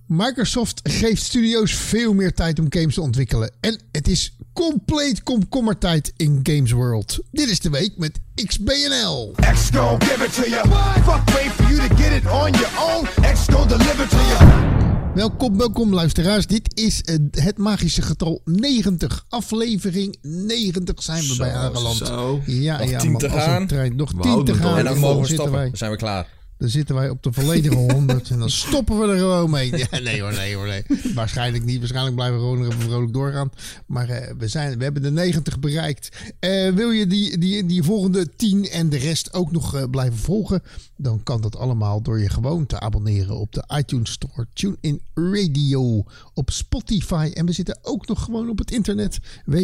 Microsoft geeft studio's veel meer tijd om games te ontwikkelen. En het is compleet komkommertijd in Games World. Dit is de week met XBNL. X gon' give it to you. Fuck wait for you to get it on your own. X gon' deliver to you. Welkom luisteraars. Dit is het magische getal 90. Aflevering 90 zijn we bij aangeland. Ja, nog 10 te gaan. Nog 10 te gaan. En dan mogen we zitten stoppen. Dan zijn we klaar. Dan zitten wij op de volledige 100 en dan stoppen we er gewoon mee. Ja, nee hoor. Waarschijnlijk niet. Waarschijnlijk blijven we gewoon nog even vrolijk doorgaan. Maar we hebben de 90 bereikt. Wil je die volgende 10 en de rest ook nog blijven volgen? Dan kan dat allemaal door je gewoon te abonneren op de iTunes Store, TuneIn Radio, op Spotify. En we zitten ook nog gewoon op het internet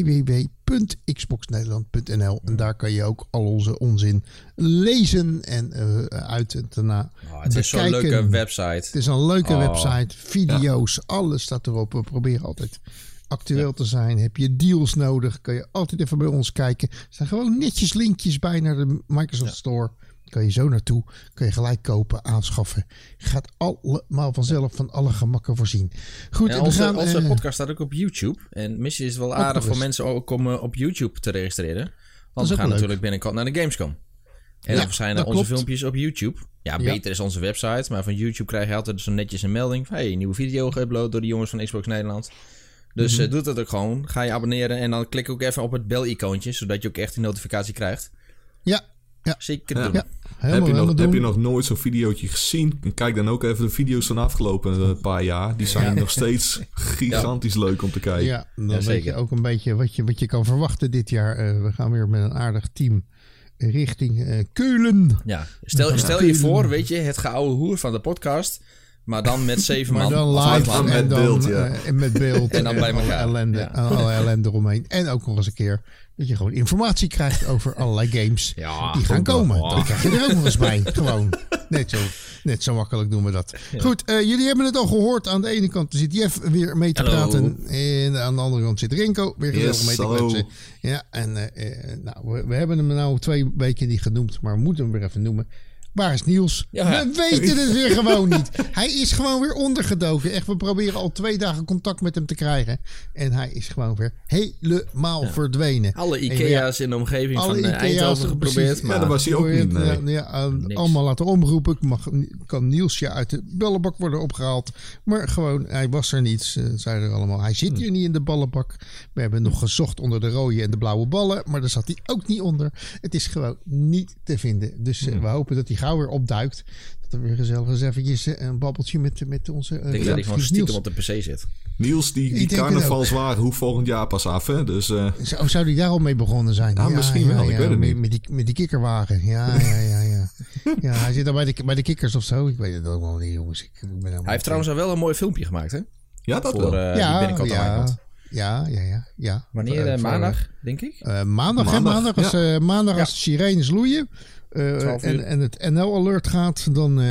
www.xboxnederland.nl. En daar kan je ook al onze onzin lezen en daarna het is zo'n leuke website. Het is een leuke website, video's, alles staat erop. We proberen altijd actueel te zijn. Heb je deals nodig, kan je altijd even bij ons kijken. Er staan gewoon netjes linkjes bij naar de Microsoft Store. Kan je zo naartoe, kan je gelijk kopen, aanschaffen. Gaat allemaal vanzelf van alle gemakken voorzien. Goed, en onze podcast staat ook op YouTube. En misschien is het wel aardig voor mensen ook om op YouTube te registreren. Want we gaan natuurlijk binnenkort naar de Gamescom. En dan verschijnen onze filmpjes op YouTube. Ja, beter is onze website. Maar van YouTube krijg je altijd zo netjes een melding van een nieuwe video geüpload door de jongens van Xbox Nederland. Dus doe dat ook gewoon. Ga je abonneren en dan klik ook even op het bel-icoontje. Zodat je ook echt die notificatie krijgt. Ja. Zeker doen. Ja. Heb je nog nooit zo'n videootje gezien? Kijk dan ook even de video's van de afgelopen paar jaar. Die zijn nog steeds gigantisch leuk om te kijken. Ja, dan weet je ook een beetje wat je kan verwachten dit jaar. We gaan weer met een aardig team richting Keulen. Ja, stel je voor, weet je, het geouwe hoer van de podcast. Maar dan met 7 man. Maar dan live en met beeld, en met beeld. En dan bij elkaar. Alle ellende eromheen. En ook nog eens een keer dat je gewoon informatie krijgt over allerlei games die gaan komen. Dan krijg je er ook nog eens bij. Gewoon. Net zo makkelijk doen we dat. Ja. Goed, jullie hebben het al gehoord. Aan de ene kant zit Jeff weer mee te praten. En aan de andere kant zit Renko weer gezellig mee te kletsen. Ja, en we hebben hem nou 2 weken niet genoemd. Maar we moeten hem weer even noemen. Waar is Niels? Ja. We weten het weer gewoon niet. Hij is gewoon weer ondergedoken. Echt, we proberen al 2 dagen contact met hem te krijgen. En hij is gewoon weer helemaal verdwenen. Alle Ikea's in de omgeving van Eindhoven geprobeerd. Maar daar was hij ook niet. Allemaal laten omroepen. Kan Nielsje uit de ballenbak worden opgehaald. Maar gewoon, hij was er niet. Zeiden er allemaal. Hij zit hier niet in de ballenbak. We hebben nog gezocht onder de rode en de blauwe ballen. Maar daar zat hij ook niet onder. Het is gewoon niet te vinden. Dus we hopen dat hij gauw weer opduikt. Dat er weer gezellig eens eventjes een babbeltje met onze... Ik denk dat hij gewoon stiekem op de PC zit. Niels, die carnavalswagen hoeft volgend jaar pas af, hè? Dus, zou die daar al mee begonnen zijn? Ja, misschien wel, ik weet het niet. Met die kikkerwagen. Ja. Ja, hij zit al bij de kikkers of zo. Ik weet het ook wel niet, jongens. Hij heeft trouwens al wel een mooi filmpje gemaakt, hè? Ja, dat voor, wel. die binnenkort aan Ja. Wanneer? Maandag, denk ik? Maandag als de sirenes loeien. En het NL-alert gaat, dan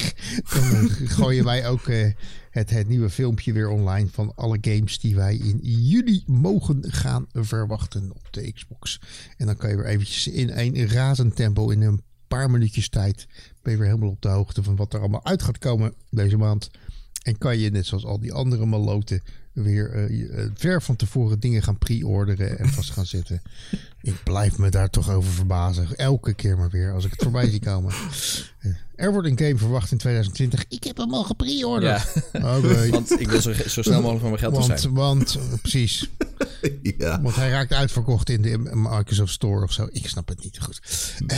gooien wij ook het nieuwe filmpje weer online van alle games die wij in juli mogen gaan verwachten op de Xbox. En dan kan je weer eventjes in een razend tempo in een paar minuutjes tijd ben je weer helemaal op de hoogte van wat er allemaal uit gaat komen deze maand. En kan je net zoals al die andere maloten weer ver van tevoren dingen gaan pre-orderen en vast gaan zetten. Ik blijf me daar toch over verbazen. Elke keer maar weer als ik het voorbij zie komen. Er wordt een game verwacht in 2020. Ik heb hem al gepre-orderd. Ja. Okay. Want ik wil zo snel mogelijk van mijn geld te zijn. Want precies. Ja. Want hij raakt uitverkocht in de Microsoft Store of zo. Ik snap het niet goed.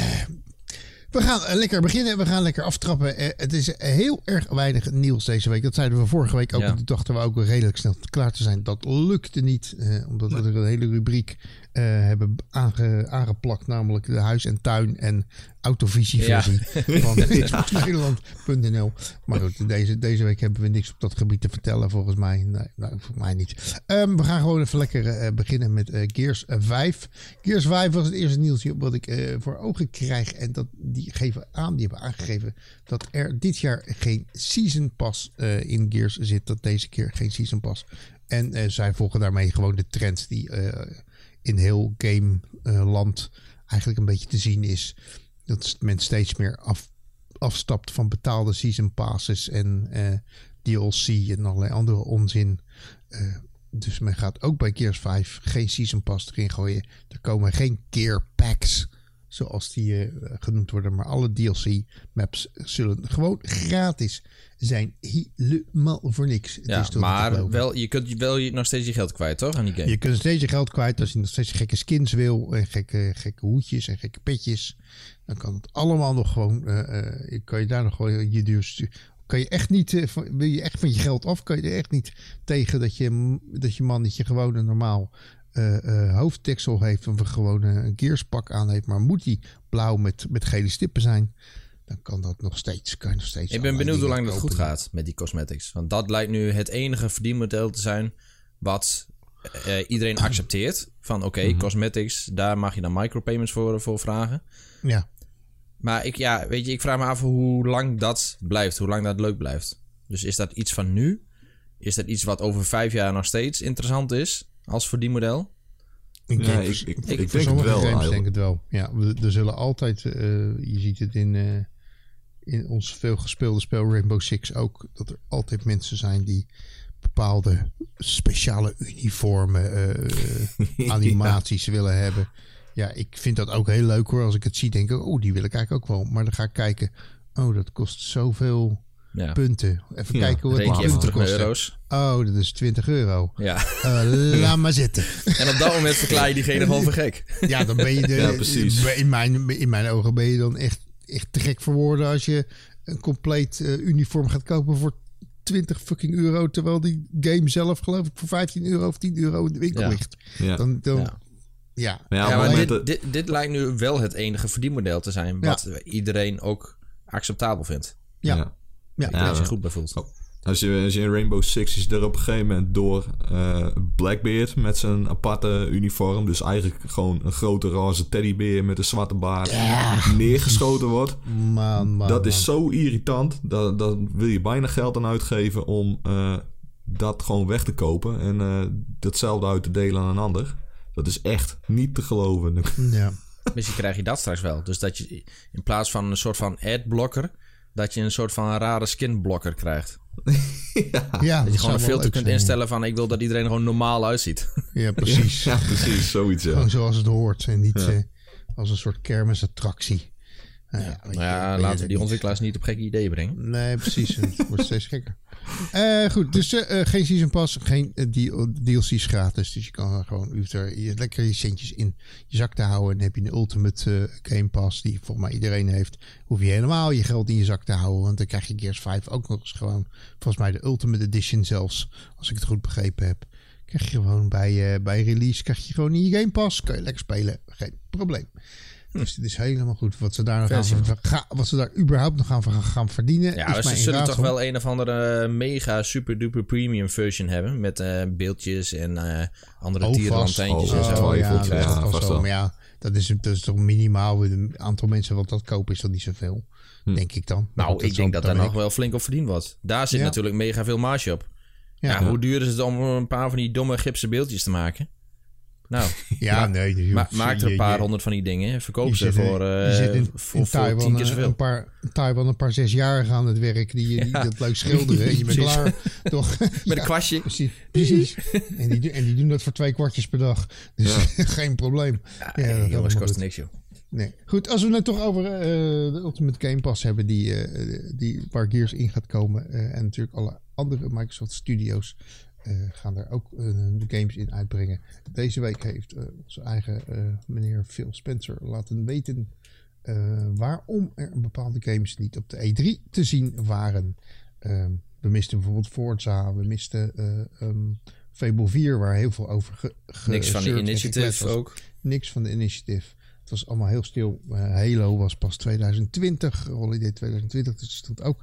We gaan lekker beginnen. We gaan lekker aftrappen. Het is heel erg weinig nieuws deze week. Dat zeiden we vorige week ook. Ja. Toen dachten we ook redelijk snel klaar te zijn. Dat lukte niet. Omdat we er een hele rubriek hebben aangeplakt. Namelijk de huis- en tuin- en autovisieversie van xboxnederland.nl. Maar goed, deze week hebben we niks op dat gebied te vertellen volgens mij. Nee, voor mij niet. We gaan gewoon even lekker beginnen met Gears 5. Gears 5 was het eerste nieuwsje wat ik voor ogen krijg. En die hebben aangegeven dat er dit jaar geen Season Pass in Gears zit. Dat deze keer geen Season Pass. En zij volgen daarmee gewoon de trend die in heel gameland eigenlijk een beetje te zien is. Dat men steeds meer afstapt van betaalde season passes en DLC en allerlei andere onzin. Dus men gaat ook bij Gears 5 geen Season Pass erin gooien. Er komen geen Gear Packs, zoals die genoemd worden. Maar alle DLC maps zullen gewoon gratis zijn. Helemaal voor niks. Ja, maar wel, je kunt wel nog steeds je geld kwijt, toch? Aan die game. Je kunt steeds je geld kwijt als je nog steeds gekke skins wil. En gekke hoedjes en gekke petjes. Dan kan het allemaal nog gewoon. Kan je daar nog gewoon je duur. Kan je echt niet. Wil je echt van je geld af? Kan je er echt niet tegen dat je mannetje gewoon een normaal hoofddeksel heeft. Of gewoon een Gearspak aan heeft. Maar moet die blauw met gele stippen zijn? Dan kan dat nog steeds. Ik ben benieuwd hoe lang dat goed gaat met die cosmetics. Want dat lijkt nu het enige verdienmodel te zijn wat iedereen accepteert. Van oké, cosmetics, daar mag je dan micropayments voor vragen. Ja. Maar ik vraag me af hoe lang dat blijft. Hoe lang dat leuk blijft. Dus is dat iets van nu? Is dat iets wat over 5 jaar nog steeds interessant is als verdienmodel? Ik denk het wel. Games denk het wel. Ja, er zullen altijd... je ziet het in ons veel gespeelde spel Rainbow Six ook, dat er altijd mensen zijn die bepaalde speciale uniformen, animaties willen hebben. Ja, ik vind dat ook heel leuk hoor. Als ik het zie, denk ik, die wil ik eigenlijk ook wel. Maar dan ga ik kijken, dat kost zoveel punten. Even kijken hoe het punten kost. Euro's. Dat is €20. Ja. Laat maar zitten. En op dat moment verklaar je diegene gewoon voor gek. Ja, dan ben je precies. In mijn ogen ben je dan echt te gek voor woorden als je een compleet uniform gaat kopen voor €20 terwijl die game zelf geloof ik voor €15 of €10 in de winkel ligt. Ja. Maar dit lijkt nu wel het enige verdienmodel te zijn wat iedereen ook acceptabel vindt. Ja. Als je goed bij voelt. Als je in Rainbow Six is er op een gegeven moment door Blackbeard met zijn aparte uniform, dus eigenlijk gewoon een grote roze teddybeer met een zwarte baard, neergeschoten wordt. Dat is zo irritant. Dat wil je bijna geld aan uitgeven om dat gewoon weg te kopen en datzelfde uit te delen aan een ander. Dat is echt niet te geloven. Ja. Misschien krijg je dat straks wel. Dus dat je in plaats van een soort van adblocker, dat je een soort van rare skinblocker krijgt. Dat je gewoon een filter kunt instellen van ik wil dat iedereen er gewoon normaal uitziet. Ja, precies. Ja, precies. Zoiets. Gewoon zoals het hoort en niet als een soort kermisattractie. Laten we die ontwikkelaars niet op gekke ideeën brengen. Nee, precies. Het wordt steeds gekker. Goed, dus geen Season Pass, geen DLC's gratis. Dus je kan gewoon lekker je centjes in je zak te houden. En dan heb je een Ultimate Game Pass, die volgens mij iedereen heeft. Hoef je helemaal je geld in je zak te houden. Want dan krijg je Gears 5 ook nog eens gewoon. Volgens mij de Ultimate Edition zelfs, als ik het goed begrepen heb. Krijg je gewoon bij release, krijg je gewoon in je Game Pass. Kan je lekker spelen, geen probleem. Dus het is helemaal goed wat ze daar wat ze daar überhaupt nog gaan verdienen. Ja, ze zullen toch wel een of andere mega super duper premium version hebben met beeldjes en andere tierenlantijntjes en zo. Maar dat is toch minimaal. Het aantal mensen wat dat kopen is dat niet zoveel, denk ik dan. Ik denk dat daar nog wel flink op verdiend wordt. Daar zit natuurlijk mega veel marge op. Hoe duur is het om een paar van die domme gipsen beeldjes te maken? Nou, maak er een paar honderd van die dingen. Verkoop ze voor 10 keer zoveel. Taiwan een paar 6-jarigen aan het werk die dat leuk schilderen. En je bent klaar, toch? Met een kwastje. Precies. En die doen dat voor 2 kwartjes per dag. Dus geen probleem. Jongens, kost niks, joh. Nee. Goed, als we het toch over de Ultimate Game Pass hebben waar Gears in gaat komen. En natuurlijk alle andere Microsoft Studios gaan daar ook de games in uitbrengen. Deze week heeft onze eigen meneer Phil Spencer laten weten waarom er bepaalde games niet op de E3 te zien waren. We misten bijvoorbeeld Forza, we misten Fable 4, waar heel veel over niks van de Initiative ook. Niks van de Initiative. Het was allemaal heel stil. Halo was pas 2020, Holiday 2020, dus het stond ook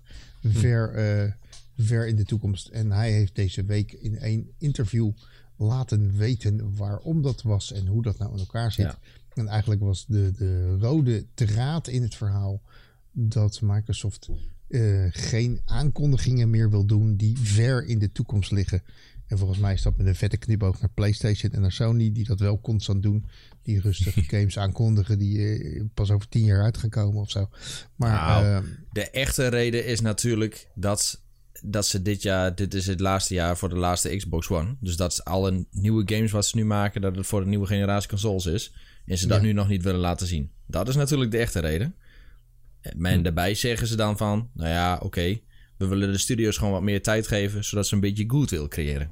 ver in de toekomst. En hij heeft deze week in een interview laten weten waarom dat was en hoe dat nou in elkaar zit. Ja. En eigenlijk was de rode draad in het verhaal dat Microsoft geen aankondigingen meer wil doen die ver in de toekomst liggen. En volgens mij is dat met een vette knipoog naar PlayStation en naar Sony, die dat wel constant doen. Die rustige games aankondigen die pas over 10 jaar uit gaan komen of zo. Maar de echte reden is natuurlijk dat dat ze dit is het laatste jaar voor de laatste Xbox One. Dus dat is alle nieuwe games wat ze nu maken, dat het voor de nieuwe generatie consoles is. En ze dat nu nog niet willen laten zien. Dat is natuurlijk de echte reden. En daarbij zeggen ze dan van, nou ja, oké, we willen de studios gewoon wat meer tijd geven, zodat ze een beetje goodwill creëren.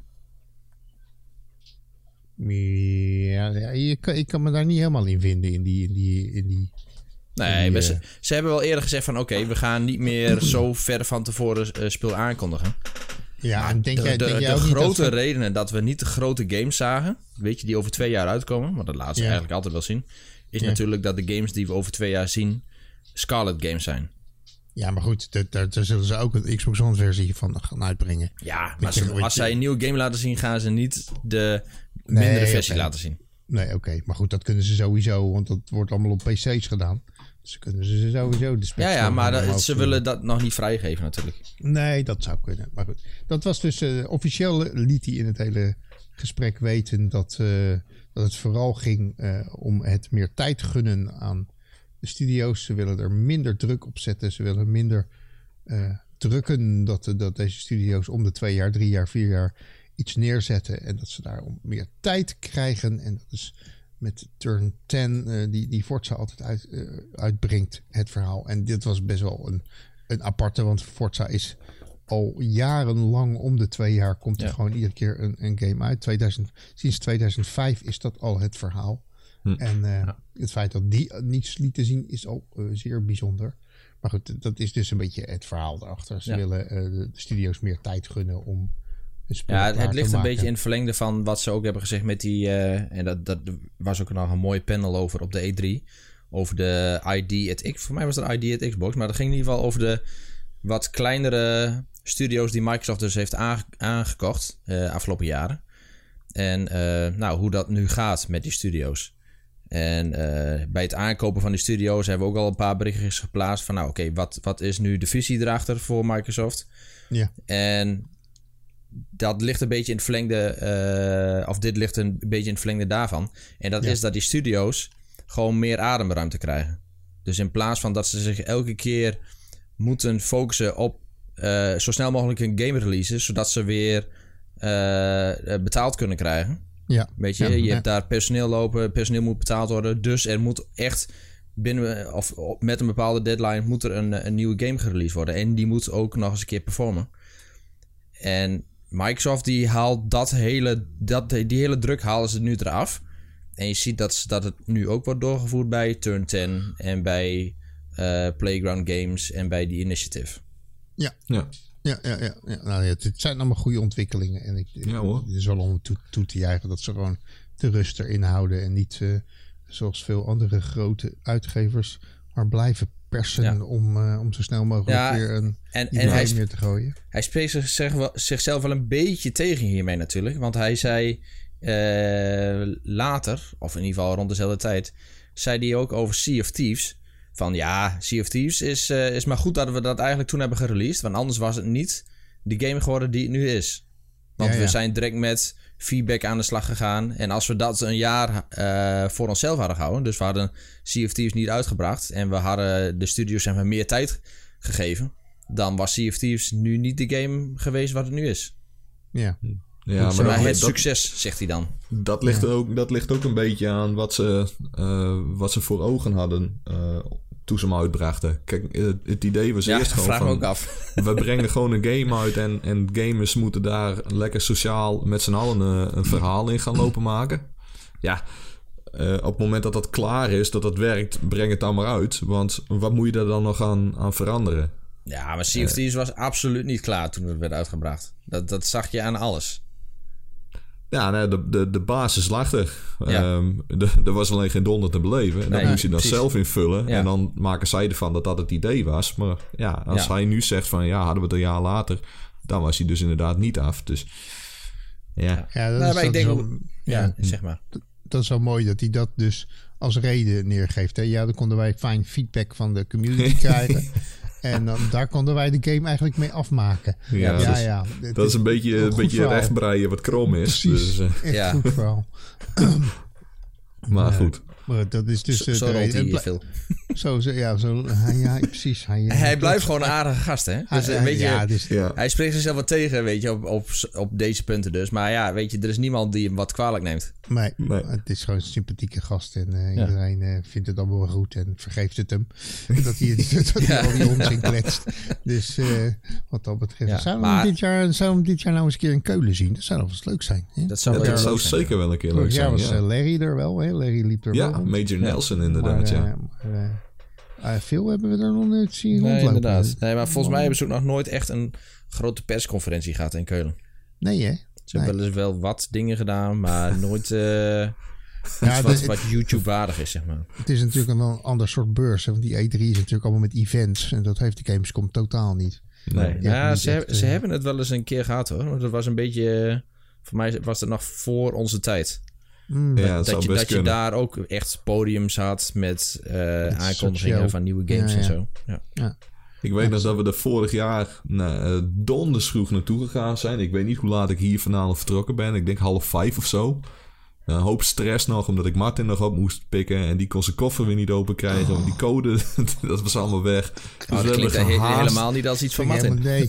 Ja, ik kan me daar niet helemaal in vinden in die Nee, ze hebben wel eerder gezegd van oké, we gaan niet meer zo ver van tevoren speel aankondigen. Ja, maar en denk jij de grote redenen dat we niet de grote games zagen, weet je, die over 2 jaar uitkomen, want dat laten ze eigenlijk altijd wel zien, is natuurlijk dat de games die we over 2 jaar zien Scarlet games zijn. Ja, maar goed, daar zullen ze ook een Xbox One versie van gaan uitbrengen. Ja, maar als zij een nieuwe game laten zien, gaan ze niet de mindere versie laten zien. Nee, oké. Maar goed, dat kunnen ze sowieso, want dat wordt allemaal op PC's gedaan. Dus kunnen ze sowieso de specs... Ja, maar ze willen dat nog niet vrijgeven natuurlijk. Nee, dat zou kunnen. Maar goed, dat was dus... officieel liet hij in het hele gesprek weten dat het vooral ging om het meer tijd gunnen aan de studio's. Ze willen er minder druk op zetten. Ze willen minder drukken dat deze studio's om de 2 jaar, 3 jaar, 4 jaar iets neerzetten. En dat ze daarom meer tijd krijgen. En dat is met Turn 10 die Forza altijd uitbrengt, het verhaal. En dit was best wel een aparte, want Forza is al jarenlang om de 2 jaar komt er gewoon iedere keer een game uit. Sinds 2005 is dat al het verhaal. En het feit dat die niets lieten zien is al zeer bijzonder. Maar goed, dat is dus een beetje het verhaal erachter. Ze willen de studio's meer tijd gunnen om een spel klaar te maken. Het ligt een beetje in het verlengde van wat ze ook hebben gezegd met die... en dat was ook nog een mooi panel over op de E3. Over de ID at Xbox. Voor mij was het ID at Xbox. Maar dat ging in ieder geval over de wat kleinere studio's die Microsoft dus heeft aangekocht afgelopen jaren. En hoe dat nu gaat met die studio's. En bij het aankopen van die studio's hebben we ook al een paar berichtjes geplaatst van wat is nu de visie erachter voor Microsoft? Ja. En dat ligt een beetje in het verlengde, dit ligt een beetje in het verlengde daarvan. En dat is dat die studio's gewoon meer ademruimte krijgen. Dus in plaats van dat ze zich elke keer moeten focussen op zo snel mogelijk een game releasen, zodat ze weer betaald kunnen krijgen. Ja. Weet je, je hebt daar personeel lopen, personeel moet betaald worden. Dus er moet echt met een bepaalde deadline moet er een nieuwe game gereleased worden. En die moet ook nog eens een keer performen. En Microsoft die haalt die hele druk halen ze nu eraf. En je ziet dat het nu ook wordt doorgevoerd bij Turn 10 en bij Playground Games en bij die Initiative. Ja. Nou, het zijn allemaal goede ontwikkelingen. En het is wel om toe te juichen dat ze gewoon de rust erin houden. En niet zoals veel andere grote uitgevers maar blijven persen om zo snel mogelijk weer een idee meer te gooien. Hij spreekt zichzelf wel een beetje tegen hiermee natuurlijk. Want hij zei later, of in ieder geval rond dezelfde tijd, zei hij ook over Sea of Thieves. Van Sea of Thieves is maar goed dat we dat eigenlijk toen hebben gereleased. Want anders was het niet de game geworden die het nu is. Want we zijn direct met feedback aan de slag gegaan. En als we dat een jaar voor onszelf hadden gehouden. Dus we hadden Sea of Thieves niet uitgebracht. En we hadden de studios meer tijd gegeven. Dan was Sea of Thieves nu niet de game geweest wat het nu is. Ja. Ja, maar het succes, zegt hij dan. Dat ligt ook een beetje aan wat ze voor ogen hadden toen ze hem uitbrachten. Kijk, het idee was eerst gewoon vraag me ook af. We brengen gewoon een game uit en gamers moeten daar lekker sociaal met z'n allen een verhaal in gaan lopen maken. Ja, op het moment dat dat klaar is, dat werkt, breng het dan maar uit. Want wat moet je daar dan nog aan veranderen? Ja, maar Sea of Thieves was absoluut niet klaar toen het werd uitgebracht. Dat zag je aan alles. Ja, nee, de basis lag er. Ja. Er was alleen geen donder te beleven. En dat moest je dan zelf invullen. Ja. En dan maken zij ervan dat het idee was. Maar als hij nu zegt van hadden we het een jaar later, dan was hij dus inderdaad niet af. Dus zeg maar. Dat is wel mooi dat hij dat dus als reden neergeeft. Hè? Ja, dan konden wij fijn feedback van de community krijgen. En daar konden wij de game eigenlijk mee afmaken. Dat is een beetje rechtbreien wat krom is. Precies, dus, echt goed verhaal. Maar goed. Maar dat is dus... Zo rolt hij veel. Ja, precies. Hij blijft gewoon een aardige gast, hè? Dus, hij spreekt zichzelf wat tegen, weet je, op deze punten dus. Maar ja, weet je, er is niemand die hem wat kwalijk neemt. Nee. Het is gewoon een sympathieke gast. En iedereen vindt het allemaal wel goed en vergeeft het hem. dat hij al die onzin kletst. Dus wat dat betreft. Zouden we dit jaar nou eens een keer in Keulen zien? Dat zou nog wel eens leuk zijn. Hè? Dat zou zeker wel een keer leuk zijn. Vorig jaar was Larry er wel. Hè? Larry liep er wel. Ja, Major Nelson inderdaad, veel hebben we er nog niet zien rondlopen. Nee, inderdaad. Nee, maar volgens mij hebben ze ook nog nooit echt een grote persconferentie gehad in Keulen. Nee, hè? Ze hebben wel eens wel wat dingen gedaan, maar nooit wat YouTube-waardig is, zeg maar. Het is natuurlijk wel een ander soort beurs. Hè? Want die E3 is natuurlijk allemaal met events. En dat heeft de Gamescom totaal niet. Nee, ze hebben het wel eens een keer gehad, hoor. Dat was een beetje... voor mij was het nog voor onze tijd. Dat je daar ook echt podiums had met aankondigingen van nieuwe games en zo. Ja. Ik weet nog dat we er vorig jaar donders vroeg naartoe gegaan zijn. Ik weet niet hoe laat ik hier vanavond vertrokken ben. Ik denk 4:30 of zo. Een hoop stress nog, omdat ik Martin nog op moest pikken. En die kon zijn koffer weer niet open krijgen. Want die code, dat was allemaal weg. Dus dat klinkt helemaal niet als iets van Martin. Nee,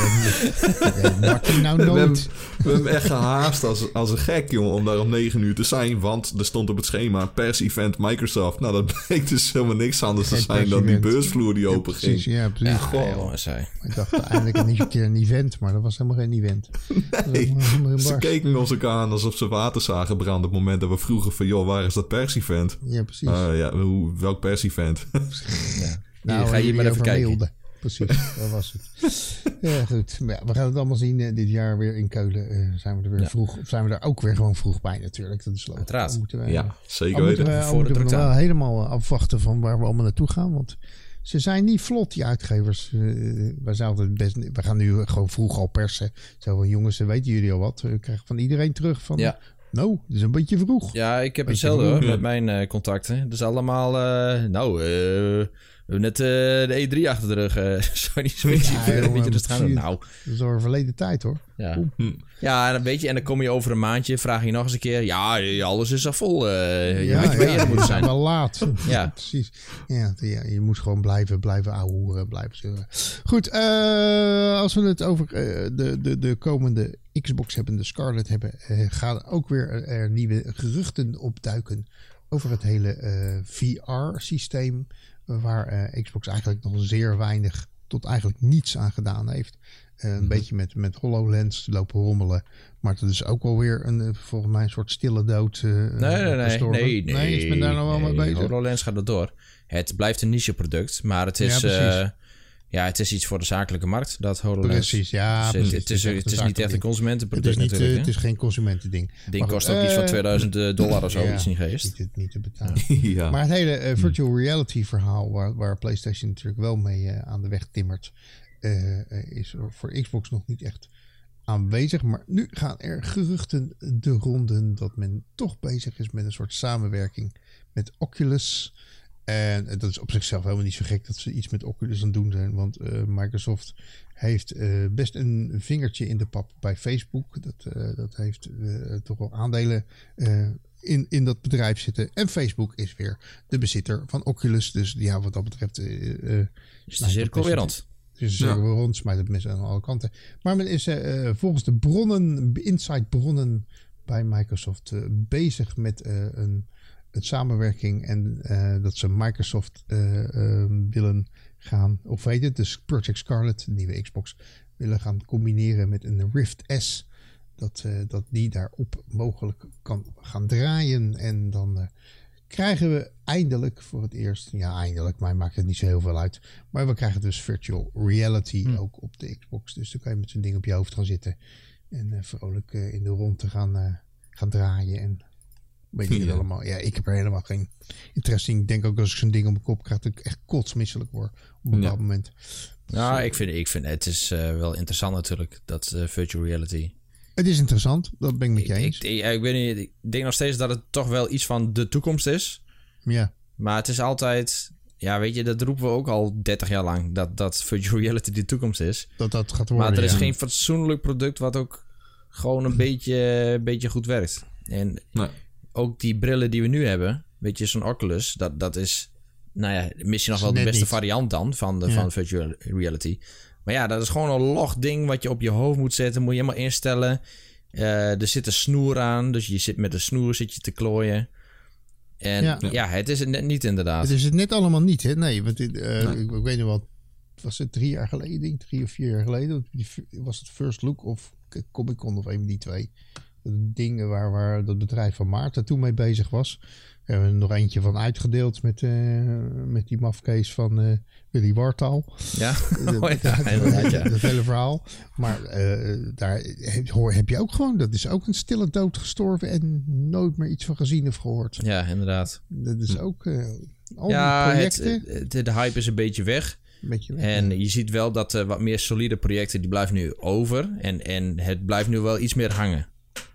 Martin nou nooit. We hebben echt gehaast als een gek, jongen, om daar om 9 uur te zijn. Want er stond op het schema pers-event Microsoft. Nou, dat bleek dus helemaal niks anders te zijn dan die beursvloer die open ging. Ja, precies. Ik dacht eindelijk een keer een event, maar dat was helemaal geen event. Nee, ze keken ons ook aan alsof ze water zagen branden. Op het moment dat we vroegen van, joh, waar is dat pers-event? Ja, precies. Welk pers-event? Ga je maar even kijken. Mailde. Precies, dat was het. Ja, goed. Maar ja, we gaan het allemaal zien dit jaar weer in Keulen. Zijn we er weer vroeg, of zijn we er ook weer gewoon vroeg bij natuurlijk. Dat is leuk. Uiteraard. Zeker weten. Moeten we wel helemaal afwachten van waar we allemaal naartoe gaan. Want ze zijn niet vlot, die uitgevers. We gaan nu gewoon vroeg al persen. Zo van, jongens, weten jullie al wat? We krijgen van iedereen terug van... Ja. Nou, dat is een beetje vroeg. Ja, ik heb hetzelfde hoor, met mijn contacten. Dus allemaal, we hebben net de E3 achter de rug. Zou niet zo'n beetje dus gaan. Nou, dat is al een verleden tijd hoor. Ja, en weet je, en dan kom je over een maandje, vraag je nog eens een keer. Ja, alles is al vol. Je moet zijn wel laat. Ja, precies. Ja, je moet gewoon blijven ouwehoeren, blijven zeuren. Goed, als we het over de komende Xbox hebben, de Scarlett hebben, gaan ook weer nieuwe geruchten opduiken over het hele VR-systeem, waar Xbox eigenlijk nog zeer weinig tot eigenlijk niets aan gedaan heeft. Een beetje met HoloLens lopen rommelen. Maar dat is ook alweer volgens mij een soort stille dood. Nee. Is men daar nou wel mee bezig? HoloLens gaat er door. Het blijft een niche product, maar het is... het is iets voor de zakelijke markt, dat HoloLens. Precies, ja. Dus het is niet echt een consumentenproduct natuurlijk. Het is geen consumentending. Het ding kost ook iets van $2000 of zo, iets niet geest. Niet te betalen. Maar het hele virtual reality verhaal, waar PlayStation natuurlijk wel mee aan de weg timmert, is voor Xbox nog niet echt aanwezig. Maar nu gaan er geruchten de ronden dat men toch bezig is met een soort samenwerking met Oculus. En dat is op zichzelf helemaal niet zo gek dat ze iets met Oculus aan het doen zijn. Want Microsoft heeft best een vingertje in de pap bij Facebook. Dat heeft toch wel aandelen in dat bedrijf zitten. En Facebook is weer de bezitter van Oculus. Dus ja, wat dat betreft... is de cirkel weer rond. Het is een cirkel weer rond, smijt het mes aan alle kanten. Maar men is volgens de bronnen, inside bronnen bij Microsoft bezig met een samenwerking en dat ze Microsoft willen gaan, of weet het, dus Project Scarlett, de nieuwe Xbox, willen gaan combineren met een Rift S, dat die daarop mogelijk kan gaan draaien. En dan krijgen we eindelijk voor het eerst, eindelijk, mij maakt het niet zo heel veel uit, maar we krijgen dus virtual reality ook op de Xbox. Dus dan kan je met zo'n ding op je hoofd gaan zitten en vrolijk in de rondte gaan draaien en weet je het allemaal. Ja, ik heb er helemaal geen interesse in. Ik denk ook als ik zo'n ding op mijn kop krijg, dat ik echt kotsmisselijk word op een bepaald moment. Ja, ik vind het is wel interessant natuurlijk, dat virtual reality. Het is interessant, dat ben ik met je eens. Ik weet niet, ik denk nog steeds dat het toch wel iets van de toekomst is. Ja. Maar het is altijd... Ja, weet je, dat roepen we ook al 30 jaar lang, dat virtual reality de toekomst is. Dat gaat worden, maar er is geen fatsoenlijk product wat ook gewoon een beetje goed werkt. En ook die brillen die we nu hebben, Weet je, zo'n Oculus, dat is... Nou ja, misschien nog wel de beste variant dan van virtual reality. Maar ja, dat is gewoon een log ding wat je op je hoofd moet zetten. Moet je helemaal instellen. Er zit een snoer aan, dus je zit met de snoer te klooien. En het is het net niet inderdaad. Het is het net allemaal niet, hè? Nee, want ik weet nog wel... Was het 3 jaar geleden, denk ik, 3 of 4 jaar geleden? Was het First Look of Comic-Con of een van die twee? Dingen waar dat bedrijf van Maarten toen mee bezig was. We hebben er nog eentje van uitgedeeld met die mafkees van Willy Wartaal. Ja, dat hele verhaal. Maar daar heb je ook gewoon... Dat is ook een stille dood gestorven en nooit meer iets van gezien of gehoord. Ja, inderdaad. Dat is ook... al die projecten... De hype is een beetje weg. En je ziet wel dat wat meer solide projecten... die blijven nu over. En het blijft nu wel iets meer hangen.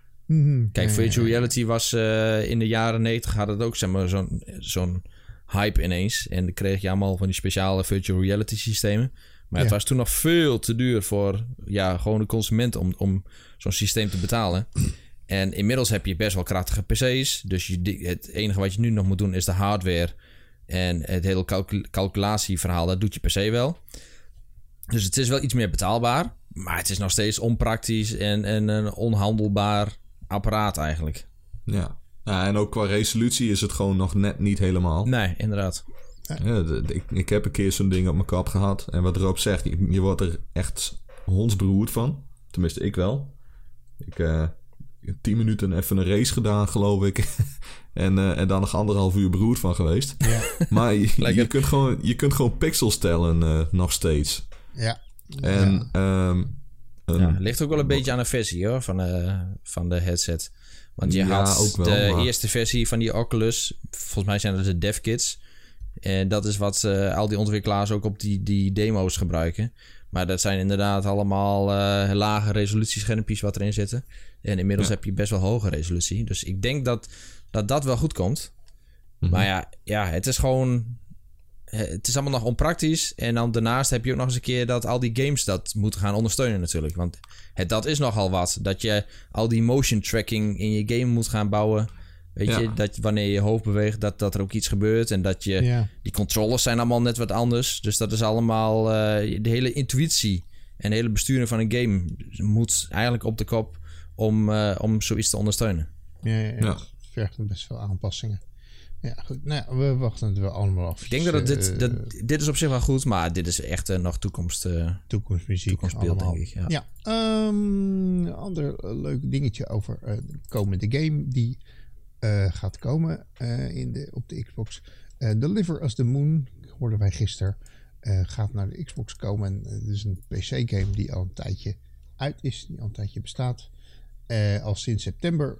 Kijk, virtual reality was in de jaren 90 had het ook zeg maar zo'n hype ineens. En dan kreeg je allemaal van die speciale virtual reality systemen. Maar het was toen nog veel te duur voor gewoon de consument om zo'n systeem te betalen. En inmiddels heb je best wel krachtige PC's. Dus het enige wat je nu nog moet doen is de hardware. En het hele calculatieverhaal, dat doet je PC wel. Dus het is wel iets meer betaalbaar. Maar het is nog steeds onpraktisch en een onhandelbaar apparaat eigenlijk. Ja, en ook qua resolutie is het gewoon nog net niet helemaal. Nee, inderdaad. Ja, ik heb een keer zo'n ding op mijn kap gehad. En wat erop zegt, je wordt er echt hondsberoerd van. Tenminste, ik wel. Ik heb 10 minuten even een race gedaan, geloof ik. en dan nog 1,5 uur beroerd van geweest. Ja. Maar je kunt gewoon pixels tellen nog steeds. Ja. En... het ligt ook wel een beetje aan de versie hoor, van de headset. Want je had ook wel, de eerste versie van die Oculus. Volgens mij zijn dat de dev kits. En dat is wat al die ontwikkelaars ook op die demo's gebruiken. Maar dat zijn inderdaad allemaal lage resolutieschermpjes wat erin zitten. En inmiddels heb je best wel hoge resolutie. Dus ik denk dat wel goed komt. Mm-hmm. Maar het is gewoon... Het is allemaal nog onpraktisch. En dan daarnaast heb je ook nog eens een keer dat al die games dat moeten gaan ondersteunen natuurlijk. Want dat is nogal wat. Dat je al die motion tracking in je game moet gaan bouwen. Weet je, dat wanneer je hoofd beweegt, dat er ook iets gebeurt. En dat je... Die controllers zijn allemaal net wat anders. Dus dat is allemaal... de hele intuïtie en de hele besturing van een game moet eigenlijk op de kop om zoiets te ondersteunen. Ja. Het vergt best veel aanpassingen. Ja, goed. Nou, we wachten het wel allemaal af. Ik denk dat dit is op zich wel goed, maar dit is echt nog toekomstmuziek. Toekomstbeeld, denk ik. Ja. Een ander leuk dingetje over de komende game die gaat komen op de Xbox. Deliver Us the Moon, hoorden wij gisteren, gaat naar de Xbox komen. En het is een PC-game die al een tijdje uit is, die al een tijdje bestaat. Al sinds september.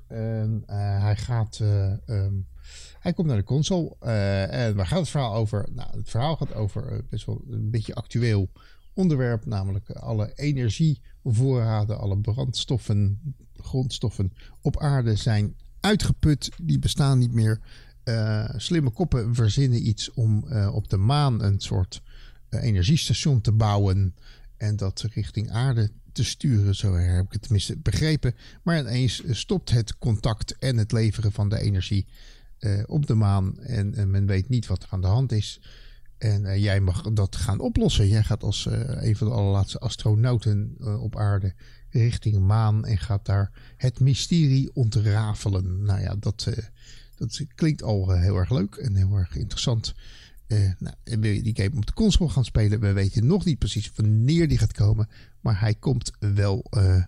Hij komt naar de console. En waar gaat het verhaal over? Nou, het verhaal gaat over best wel een beetje actueel onderwerp. Namelijk alle energievoorraden, alle brandstoffen, grondstoffen op aarde zijn uitgeput. Die bestaan niet meer. Slimme koppen verzinnen iets om op de maan een soort energiestation te bouwen. En dat richting aarde te sturen. Zo heb ik het tenminste begrepen. Maar ineens stopt het contact en het leveren van de energie op de maan. En men weet niet wat er aan de hand is. En jij mag dat gaan oplossen. Jij gaat als een van de allerlaatste astronauten op aarde richting maan en gaat daar het mysterie ontrafelen. Nou ja, dat klinkt al heel erg leuk en heel erg interessant. En wil je die game op de console gaan spelen? We weten nog niet precies wanneer die gaat komen. Maar hij komt wel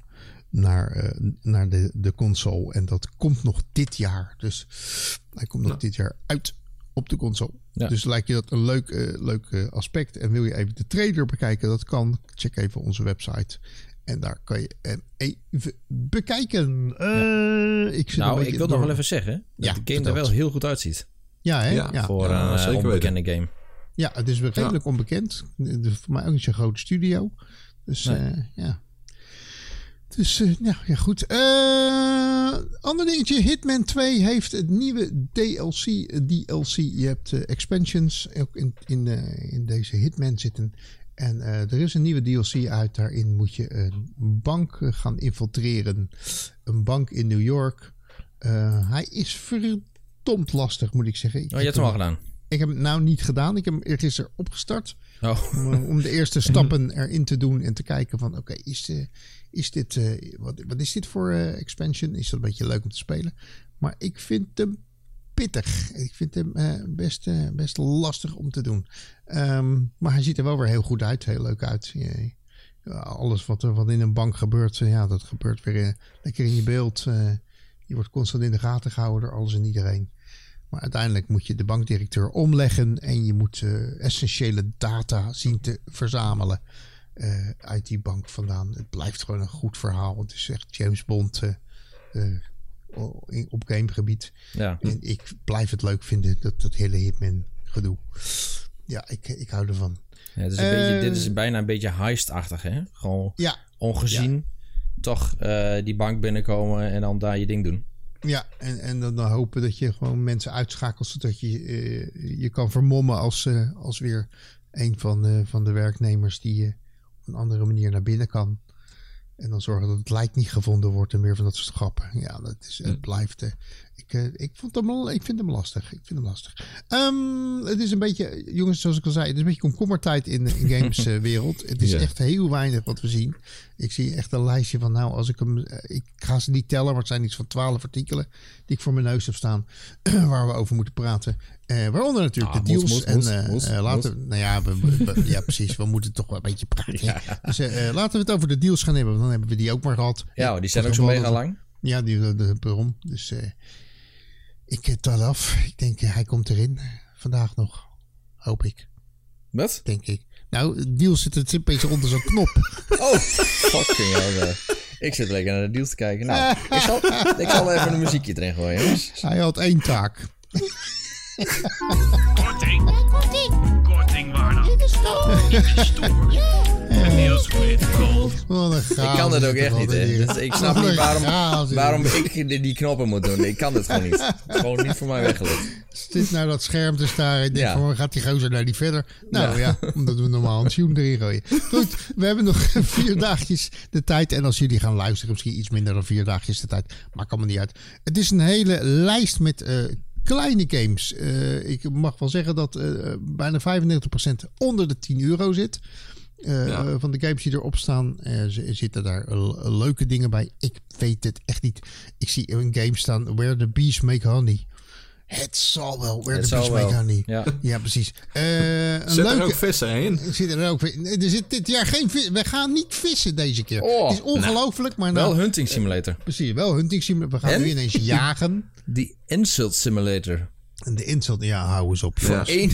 naar de console. En dat komt nog dit jaar. Dus hij komt nog dit jaar uit op de console. Ja. Dus lijkt je dat een leuk aspect. En wil je even de trailer bekijken? Dat kan. Check even onze website. En daar kan je even bekijken. Ik wil nog wel even zeggen dat de game er wel heel goed uitziet. Ja, hè? Ja. Voor een onbekende game. Ja, het is redelijk onbekend. Voor mij ook niet zo'n grote studio. Dus ja. Dus goed. Ander dingetje. Hitman 2 heeft het nieuwe DLC. Je hebt expansions ook in deze Hitman zitten. En er is een nieuwe DLC uit. Daarin moet je een bank gaan infiltreren. Een bank in New York. Hij is verdomd lastig, moet ik zeggen. Je hebt hem al gedaan? Ik heb het nou niet gedaan. Ik heb hem eergisteren opgestart. Oh. Om de eerste stappen erin te doen en te kijken van... Oké, is dit... wat is dit voor expansion? Is dat een beetje leuk om te spelen? Maar ik vind hem pittig. Ik vind hem best lastig om te doen. Maar hij ziet er wel weer heel goed uit. Heel leuk uit. Alles wat in een bank gebeurt... dat gebeurt weer lekker in je beeld. Je wordt constant in de gaten gehouden door alles en iedereen. Maar uiteindelijk moet je de bankdirecteur omleggen... en je moet essentiële data zien te verzamelen... uit die bank vandaan. Het blijft gewoon een goed verhaal. Het is echt James Bond op gamegebied. Ja. En ik blijf het leuk vinden, dat hele Hitman gedoe. Ja, ik hou ervan. Ja, dit is bijna een beetje heist-achtig, hè? Gewoon ongezien toch die bank binnenkomen en dan daar je ding doen. Ja, en dan hopen dat je gewoon mensen uitschakelt... zodat je kan vermommen als weer een van de werknemers... die op een andere manier naar binnen kan. En dan zorgen dat het lijk niet gevonden wordt en meer van dat soort grappen. Ja, het blijft... Ik vind hem lastig. Het is een beetje, jongens, zoals ik al zei... het is een beetje komkommertijd in de gameswereld. Het is echt heel weinig wat we zien. Ik zie echt een lijstje van... als ik hem... ik ga ze niet tellen, maar het zijn iets van 12 artikelen... die ik voor mijn neus heb staan... waar we over moeten praten. Waaronder natuurlijk de deals. Ja, precies. We moeten toch wel een beetje praten. Ja. Dus laten we het over de deals gaan hebben. Want dan hebben we die ook maar gehad. Ja, die zijn ook zo mega lang. Ja, daarom. Dus ik tel af. Ik denk, hij komt erin. Vandaag nog. Hoop ik. Wat? Denk ik. Nou, deals zit een beetje onder zo'n knop. Oh, fucking hell. Ik zit lekker naar de deals te kijken. Nou, ik zal even een muziekje erin gooien, jongens. Hij had 1 taak. Korting, waarna? Dit is stoer. Deals with gold. Ik kan het ook echt niet, hè. Dus ik snap niet waarom ik die knoppen moet doen. Ik kan het gewoon niet. Het is gewoon niet voor mij weggelegd. Zit naar dat scherm te staren. Ik denk van, gaat die gozer nou niet verder? Nou ja, omdat we normaal een tune erin gooien. Goed, we hebben nog 4 dagjes de tijd. En als jullie gaan luisteren, misschien iets minder dan 4 dagjes de tijd. Maakt allemaal niet uit. Het is een hele lijst met... kleine games. Ik mag wel zeggen dat bijna 95% onder de €10 zit. Van de games die erop staan, zitten daar leuke dingen bij. Ik weet het echt niet. Ik zie een game staan, Where the Bees Make Honey. Het zal wel, Where the Bees Make Honey. Ja, precies. Zit er ook vissen in? Er zit dit jaar geen vis. We gaan niet vissen deze keer. Het is ongelooflijk, maar wel Hunting Simulator. Precies, wel Hunting Simulator. We gaan nu ineens jagen. Die Insult Simulator. En de insult, hou eens op. Voor €1,50.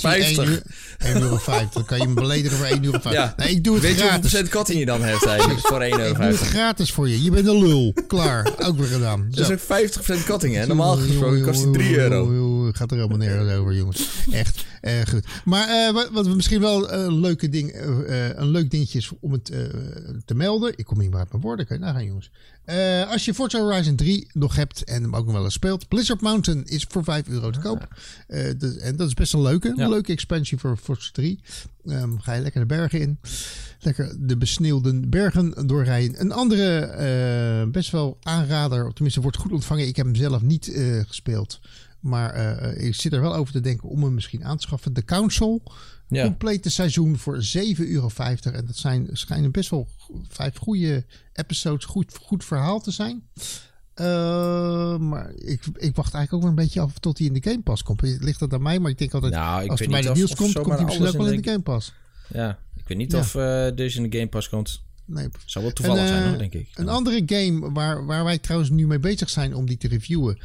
Dan kan je hem beledigen voor €1,50. Ja. Nee, ik doe het gratis. Weet je hoeveel procent korting je dan hebt eigenlijk voor €1,50? Ik doe het gratis voor je. Je bent een lul. Klaar. Ook weer gedaan. Dat is ook 50% korting, hè? Normaal gesproken kost die €3. Gaat er helemaal nergens over, jongens. Echt. Goed. Maar wat we misschien wel een leuk dingetje is om het te melden. Ik kom niet meer uit mijn woorden. Kan je nagaan, jongens. Als je Forza Horizon 3 nog hebt en hem ook nog wel eens speelt. Blizzard Mountain is voor €5 te koop. En dat is best een leuke expansie voor Forza 3. Ga je lekker de bergen in. Lekker de besneeuwde bergen doorrijden. Een andere best wel aanrader. Tenminste wordt goed ontvangen. Ik heb hem zelf niet gespeeld. Maar ik zit er wel over te denken om hem misschien aan te schaffen. The Council. Complete seizoen voor €7,50. En dat schijnen best wel 5 goede episodes. Goed verhaal te zijn. Maar ik wacht eigenlijk ook maar een beetje af tot hij in de Game Pass komt. Ligt dat aan mij? Maar ik denk altijd, als hij bij de deals komt hij misschien ook wel in de Game Pass. Ja, ik weet niet of deze in de Game Pass komt. Nee. Zou wel toevallig zijn, hoor, denk ik. Een andere game waar wij trouwens nu mee bezig zijn om die te reviewen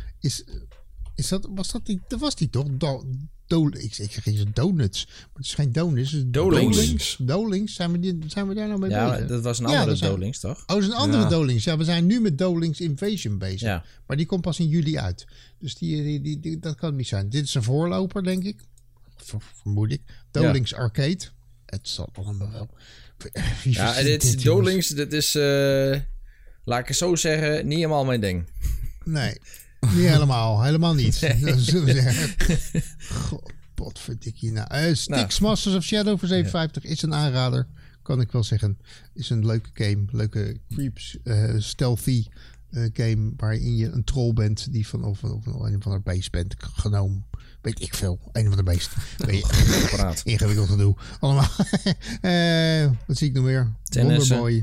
was die toch? Ik zeg geen donuts, maar het is geen donuts. Dolings. Zijn we daar nou mee bezig? Ja, dat was een andere Dolings, toch? Oh, dat is een andere Dolings. Ja, we zijn nu met Dolings Invasion bezig. Ja. Maar die komt pas in juli uit. Dus dat kan niet zijn. Dit is een voorloper, denk ik. Vermoed ik. Dolings Arcade. Het zal allemaal wel. Dolings, dit is, laat ik het zo zeggen, niet helemaal mijn ding. Nee. Niet helemaal. Helemaal niet. Dat zullen we zeggen. God, potverdikkie. Styx Masters of Shadow voor €7,50 is een aanrader. Kan ik wel zeggen. Is een leuke game. Leuke creeps. Stealthy. game waarin je een troll bent die van of een van haar beest bent genomen. Weet ik veel. Een van de beest. Ingewikkeld te doen. Allemaal. Wat zie ik nog meer? Wonderboy.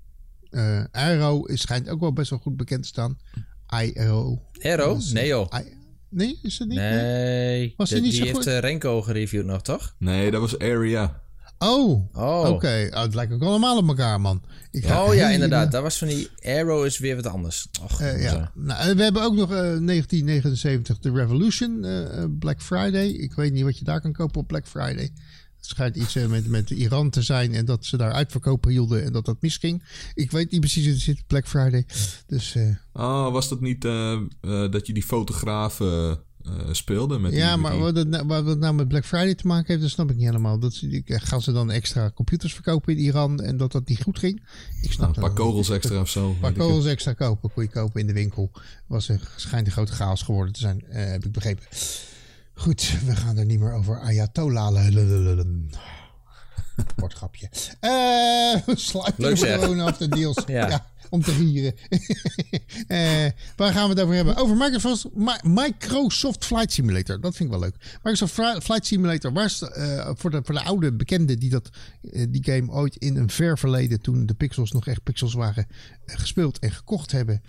Arrow schijnt ook wel best wel goed bekend te staan. Arrow? Nee joh. Nee, is het niet? Nee. Was die niet zo heeft goed? Renko gereviewd nog, toch? Nee, dat was Area. Oké. Het lijkt ook allemaal op elkaar, man. Inderdaad. Dat was van die Arrow is weer wat anders. Nou, we hebben ook nog 1979 The Revolution, Black Friday. Ik weet niet wat je daar kan kopen op Black Friday. Het schijnt iets met Iran te zijn en dat ze daar uitverkopen hielden en dat misging. Ik weet niet precies hoe het zit, Black Friday. Dus, was dat niet dat je die fotograaf speelde? Met maar wat het nou met Black Friday te maken heeft, dat snap ik niet helemaal. Gaan ze dan extra computers verkopen in Iran en dat niet goed ging? Ik snap een paar kogels extra of zo. Een paar kogels extra kon je kopen in de winkel. Schijnt een grote chaos geworden te zijn, heb ik begrepen. Goed, we gaan er niet meer over Ayatollah. Woordgrapje. Sluiten we gewoon af de deals. Ja, om te gieren. Waar gaan we het over hebben? Over Microsoft Flight Simulator. Dat vind ik wel leuk. Microsoft Flight Simulator. Voor de oude bekenden die game ooit in een ver verleden, toen de pixels nog echt pixels waren, gespeeld en gekocht hebben.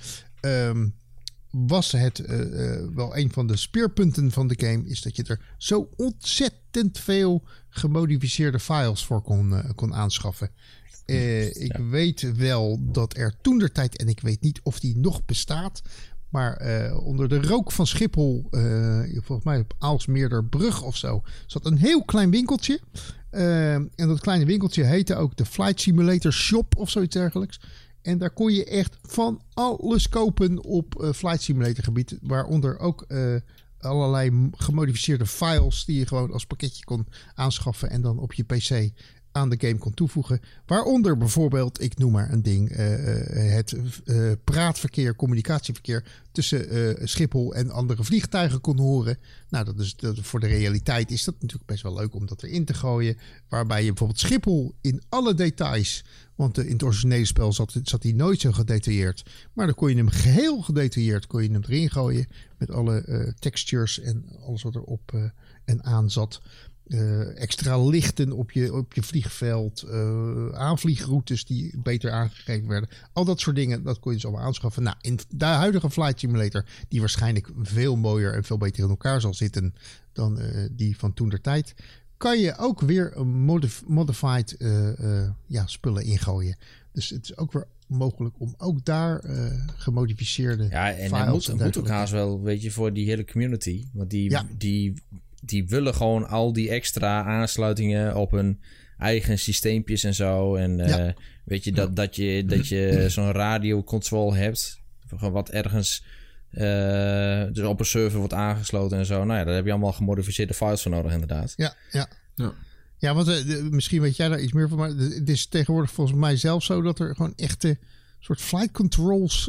Was het wel een van de speerpunten van de game, is dat je er zo ontzettend veel gemodificeerde files voor kon aanschaffen. Ik weet wel dat er toentertijd, en ik weet niet of die nog bestaat, maar onder de rook van Schiphol, volgens mij op Aalsmeerderbrug of zo, zat een heel klein winkeltje. En dat kleine winkeltje heette ook de Flight Simulator Shop of zoiets dergelijks. En daar kon je echt van alles kopen op Flight Simulator gebied. Waaronder ook allerlei gemodificeerde files die je gewoon als pakketje kon aanschaffen en dan op je PC aan de game kon toevoegen. Waaronder bijvoorbeeld, ik noem maar een ding, het praatverkeer, communicatieverkeer tussen Schiphol en andere vliegtuigen kon horen. Nou, voor de realiteit is dat natuurlijk best wel leuk om dat erin te gooien. Waarbij je bijvoorbeeld Schiphol in alle details, want in het originele spel zat hij nooit zo gedetailleerd. Maar dan kon je hem geheel gedetailleerd erin gooien met alle textures en alles wat erop en aan zat. Extra lichten op je vliegveld, aanvliegroutes die beter aangegeven werden. Al dat soort dingen, dat kon je dus allemaal aanschaffen. Nou, in de huidige Flight Simulator, die waarschijnlijk veel mooier en veel beter in elkaar zal zitten dan die van toentertijd, kan je ook weer modified spullen ingooien. Dus het is ook weer mogelijk om ook daar gemodificeerde files en dat moet ook haast wel, weet je, voor die hele community. Want die willen gewoon al die extra aansluitingen op hun eigen systeempjes en zo. En weet je, dat je zo'n radiocontrol hebt, wat ergens dus op een server wordt aangesloten en zo. Nou ja, daar heb je allemaal gemodificeerde files voor nodig, inderdaad. Ja, want misschien weet jij daar iets meer van, maar het is tegenwoordig volgens mij zelf zo dat er gewoon echte soort flight controls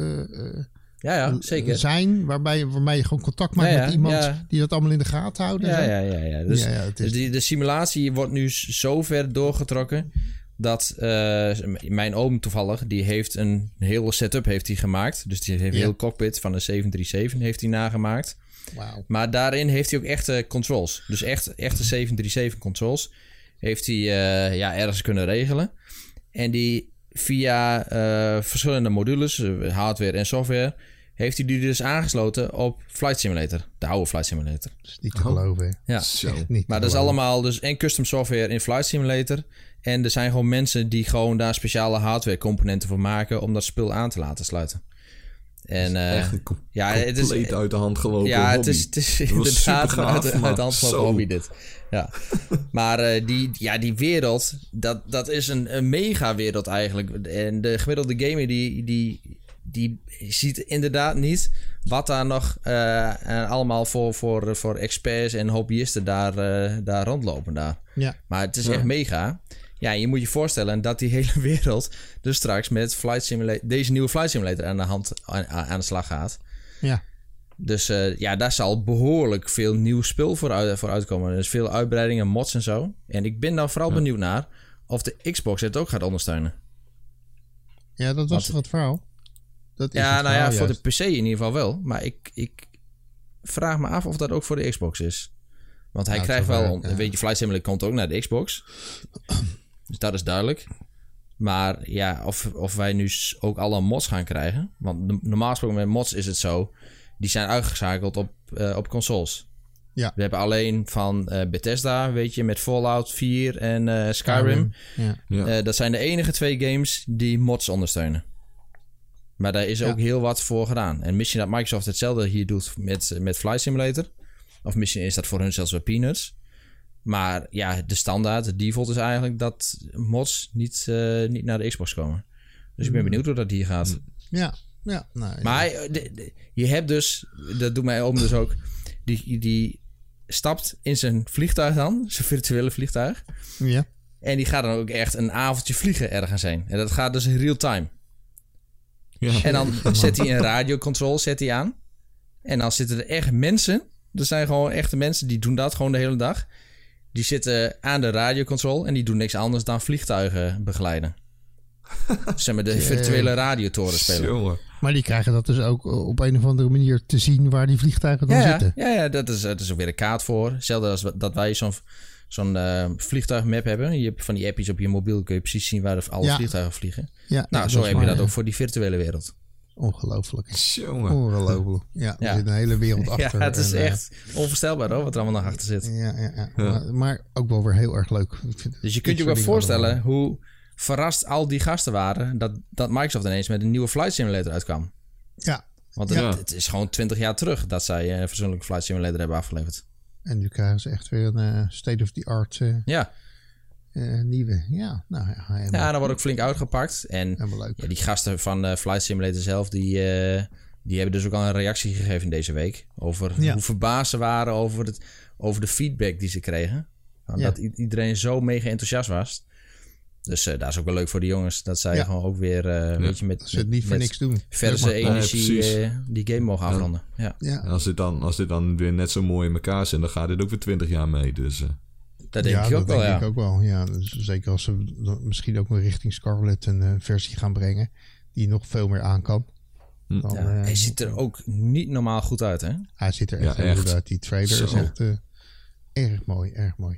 zeker zijn, waarbij je gewoon contact maakt met iemand die dat allemaal in de gaten houdt. Dus de simulatie wordt nu zo ver doorgetrokken dat mijn oom toevallig, die heeft een hele setup heeft hij gemaakt. Dus die heeft een heel cockpit van een 737 heeft hij nagemaakt. Wow. Maar daarin heeft hij ook echte controls. Dus echte 737 controls heeft hij ergens kunnen regelen. En die via verschillende modules, hardware en software, heeft hij die dus aangesloten op Flight Simulator. De oude Flight Simulator. Dat is niet te geloven. Ja, maar dat is allemaal dus en custom software in Flight Simulator. En er zijn gewoon mensen die gewoon daar speciale hardware componenten voor maken om dat spul aan te laten sluiten. En het is uit de hand gelopen hobby. Het is inderdaad een uit de hand gelopen hobby dit. Ja. Maar die wereld, dat is een mega wereld eigenlijk. En de gemiddelde gamer die ziet inderdaad niet wat daar nog allemaal voor experts en hobbyisten daar rondlopen daar. Ja. Maar het is echt mega. Ja, je moet je voorstellen dat die hele wereld dus straks met deze nieuwe Flight Simulator aan de slag gaat. Ja. Dus daar zal behoorlijk veel nieuw spul voor uitkomen. Dus veel uitbreidingen, mods en zo. En ik ben dan vooral benieuwd naar of de Xbox het ook gaat ondersteunen. Ja, dat was toch het verhaal? Dat is voor de PC in ieder geval wel. Maar ik vraag me af of dat ook voor de Xbox is. Want hij krijgt wel... Weet je, Flight Simulator komt ook naar de Xbox. Dus dat is duidelijk. Maar ja, of wij nu ook alle mods gaan krijgen. Want normaal gesproken met mods is het zo. Die zijn uitgeschakeld op consoles. Ja. We hebben alleen van Bethesda, weet je, met Fallout 4 en Skyrim. Ja. Dat zijn de enige 2 games die mods ondersteunen. Maar daar is ook heel wat voor gedaan. En misschien dat Microsoft hetzelfde hier doet met Flight Simulator. Of misschien is dat voor hun zelfs wel peanuts. Maar ja, de standaard, de default is eigenlijk dat mods niet naar de Xbox komen. Dus ik ben benieuwd hoe dat hier gaat. Ja. Maar je hebt dus, dat doet mij oom dus ook, die stapt in zijn vliegtuig dan, zijn virtuele vliegtuig. Ja. En die gaat dan ook echt een avondje vliegen ergens heen. En dat gaat dus in real time. Ja. En dan zet hij een radiocontrol aan. En dan zitten er echt mensen. Er zijn gewoon echte mensen die doen dat gewoon de hele dag. Die zitten aan de radiocontrol en die doen niks anders dan vliegtuigen begeleiden. Zeg maar de virtuele radiotoren spelen. Jongen. Maar die krijgen dat dus ook op een of andere manier te zien waar die vliegtuigen dan zitten. Ja, dat is ook weer een kaart voor. Hetzelfde als dat wij zo'n vliegtuigmap hebben. Je hebt van die appjes op je mobiel, kun je precies zien waar alle vliegtuigen vliegen. Ja, nou, zo heb je dat ook voor die virtuele wereld. Ongelooflijk. Jongen. Ongelooflijk. Ja, er zit een hele wereld achter. Ja, het is echt onvoorstelbaar hoor, wat er allemaal nog achter zit. Ja. Maar ook wel weer heel erg leuk. Dus je kunt je wel voorstellen hoe verrast al die gasten waren dat Microsoft ineens met een nieuwe Flight Simulator uitkwam. Ja. Want het is gewoon 20 jaar terug dat zij een fatsoenlijke Flight Simulator hebben afgeleverd. En nu krijgen ze echt weer een state-of-the-art nieuwe. Ja, dan wordt ook flink uitgepakt. En die gasten van Flight Simulator zelf, die hebben dus ook al een reactie gegeven deze week. Over hoe verbaasd ze waren over de feedback die ze kregen. Dat iedereen zo mega enthousiast was. Dus dat is ook wel leuk voor de jongens. Dat zij gewoon ook weer weet je, met het niet voor niks doen. Verse energie die game mogen afronden. Ja. En als dit dan weer net zo mooi in elkaar zit, dan gaat dit ook weer 20 jaar mee. Dus, dat denk ik ook wel, ik ook wel. Ja, dus zeker als ze misschien ook weer richting Scarlet een versie gaan brengen die nog veel meer aan kan. Dan, hij ziet er ook niet normaal goed uit, hè? Hij ziet er echt goed uit. Die trailer is echt erg mooi, erg mooi.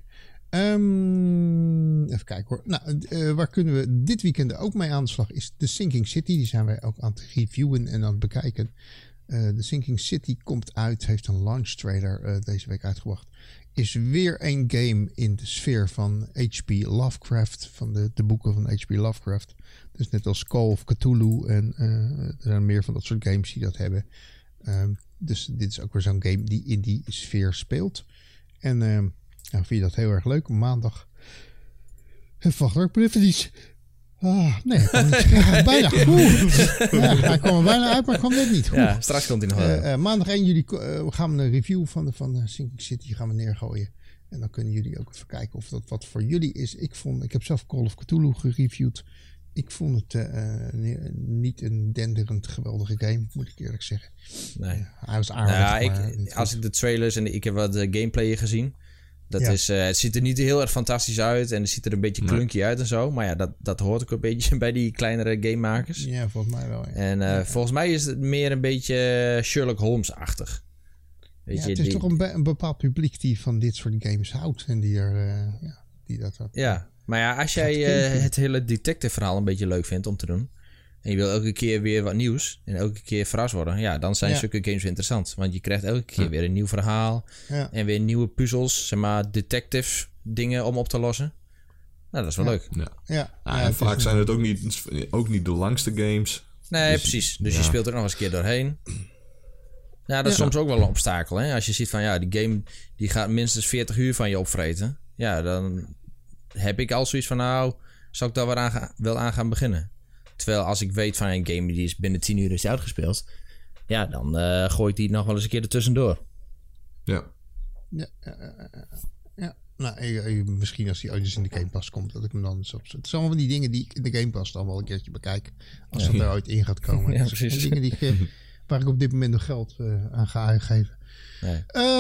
Even kijken hoor. Nou, waar kunnen we dit weekend ook mee aan de slag is The Sinking City. Die zijn wij ook aan het reviewen en aan het bekijken. The Sinking City komt uit, heeft een launch trailer deze week uitgebracht. Is weer een game in de sfeer van H.P. Lovecraft, van de boeken van H.P. Lovecraft. Dus net als Call of Cthulhu en er zijn meer van dat soort games die dat hebben. Dus dit is ook weer zo'n game die in die sfeer speelt. En vind je dat heel erg leuk? Maandag. Wacht hoor, ik ben even iets. Nee, hij kwam niet. Bijna. Hij kwam er bijna uit, maar ik kwam net niet. Ja, straks komt hij nog wel. Maandag 1 juli gaan we een review van Sinking City gaan we neergooien. En dan kunnen jullie ook even kijken of dat wat voor jullie is. Ik heb zelf Call of Cthulhu gereviewd. Ik vond het niet een denderend geweldige game, moet ik eerlijk zeggen. Nee. Hij was aardig. Als ik de trailers en ik heb wat gameplay gezien. Het ziet er niet heel erg fantastisch uit. En het ziet er een beetje clunky uit en zo. Maar ja, dat hoort ook een beetje bij die kleinere gamemakers. Ja, volgens mij wel. Ja. En volgens mij is het meer een beetje Sherlock Holmes-achtig. Het is toch een bepaald publiek die van dit soort games houdt. En die dat had. Ja, maar ja, als jij het hele detective verhaal een beetje leuk vindt om te doen. En je wil elke keer weer wat nieuws. En elke keer verrast worden. Ja, dan zijn zulke games interessant. Want je krijgt elke keer weer een nieuw verhaal. Ja. En weer nieuwe puzzels. Zeg maar detective dingen om op te lossen. Nou, dat is wel leuk. Ja. En vaak zijn het ook niet de langste games. Nee, dus, precies. Dus je speelt er nog eens een keer doorheen. Ja, dat is soms ook wel een obstakel. Hè? Als je ziet van die game die gaat minstens 40 uur van je opvreten. Ja, dan heb ik al zoiets van zou ik daar wel aan gaan beginnen. Terwijl als ik weet van een game die is binnen 10 uur is uitgespeeld. Ja, dan gooi ik die nog wel eens een keer ertussendoor. Ja. Nou, misschien als die ooit eens in de Game Pass komt, dat ik hem dan eens opzet. Het zijn allemaal van die dingen die ik in de Game Pass dan wel een keertje bekijk. Als dat er ooit in gaat komen. Ja, precies. Dus dingen waar ik op dit moment nog geld aan ga uitgeven. Nee.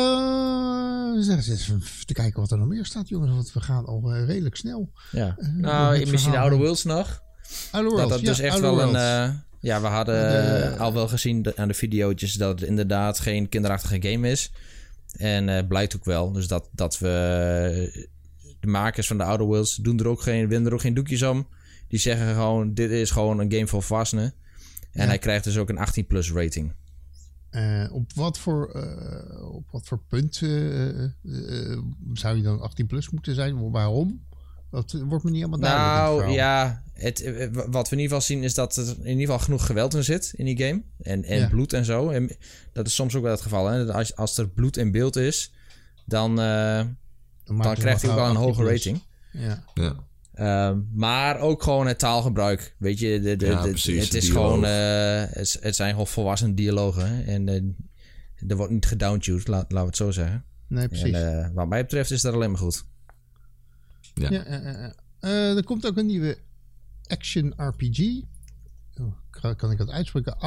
Even te kijken wat er nog meer staat, jongens. Want we gaan al redelijk snel. Ja. Misschien de Outer Worlds nog. Outer Worlds, dat dus echt wel Ja, we hadden al wel gezien aan de video's dat het inderdaad geen kinderachtige game is. En blijkt ook wel. Dus dat we... De makers van de Outer Worlds winden er ook geen doekjes om. Die zeggen gewoon, dit is gewoon een game voor volwassenen. En hij krijgt dus ook een 18+ rating. Op wat voor punt zou je dan 18+ moeten zijn? Waarom? Dat wordt me niet helemaal duidelijk. Nou ja, wat we in ieder geval zien is dat er in ieder geval genoeg geweld in zit in die game. En bloed en zo. En dat is soms ook wel het geval. Hè? Als er bloed in beeld is, dan krijgt hij ook wel een hoge rating. Ja. Maar ook gewoon het taalgebruik. Weet je, precies, het is gewoon... het zijn gewoon volwassen dialogen. Hè? En er wordt niet gedowntuned, laten we het zo zeggen. Nee, precies. En wat mij betreft is dat alleen maar goed. Ja. Er komt ook een nieuwe action RPG. Kan ik dat uitspreken?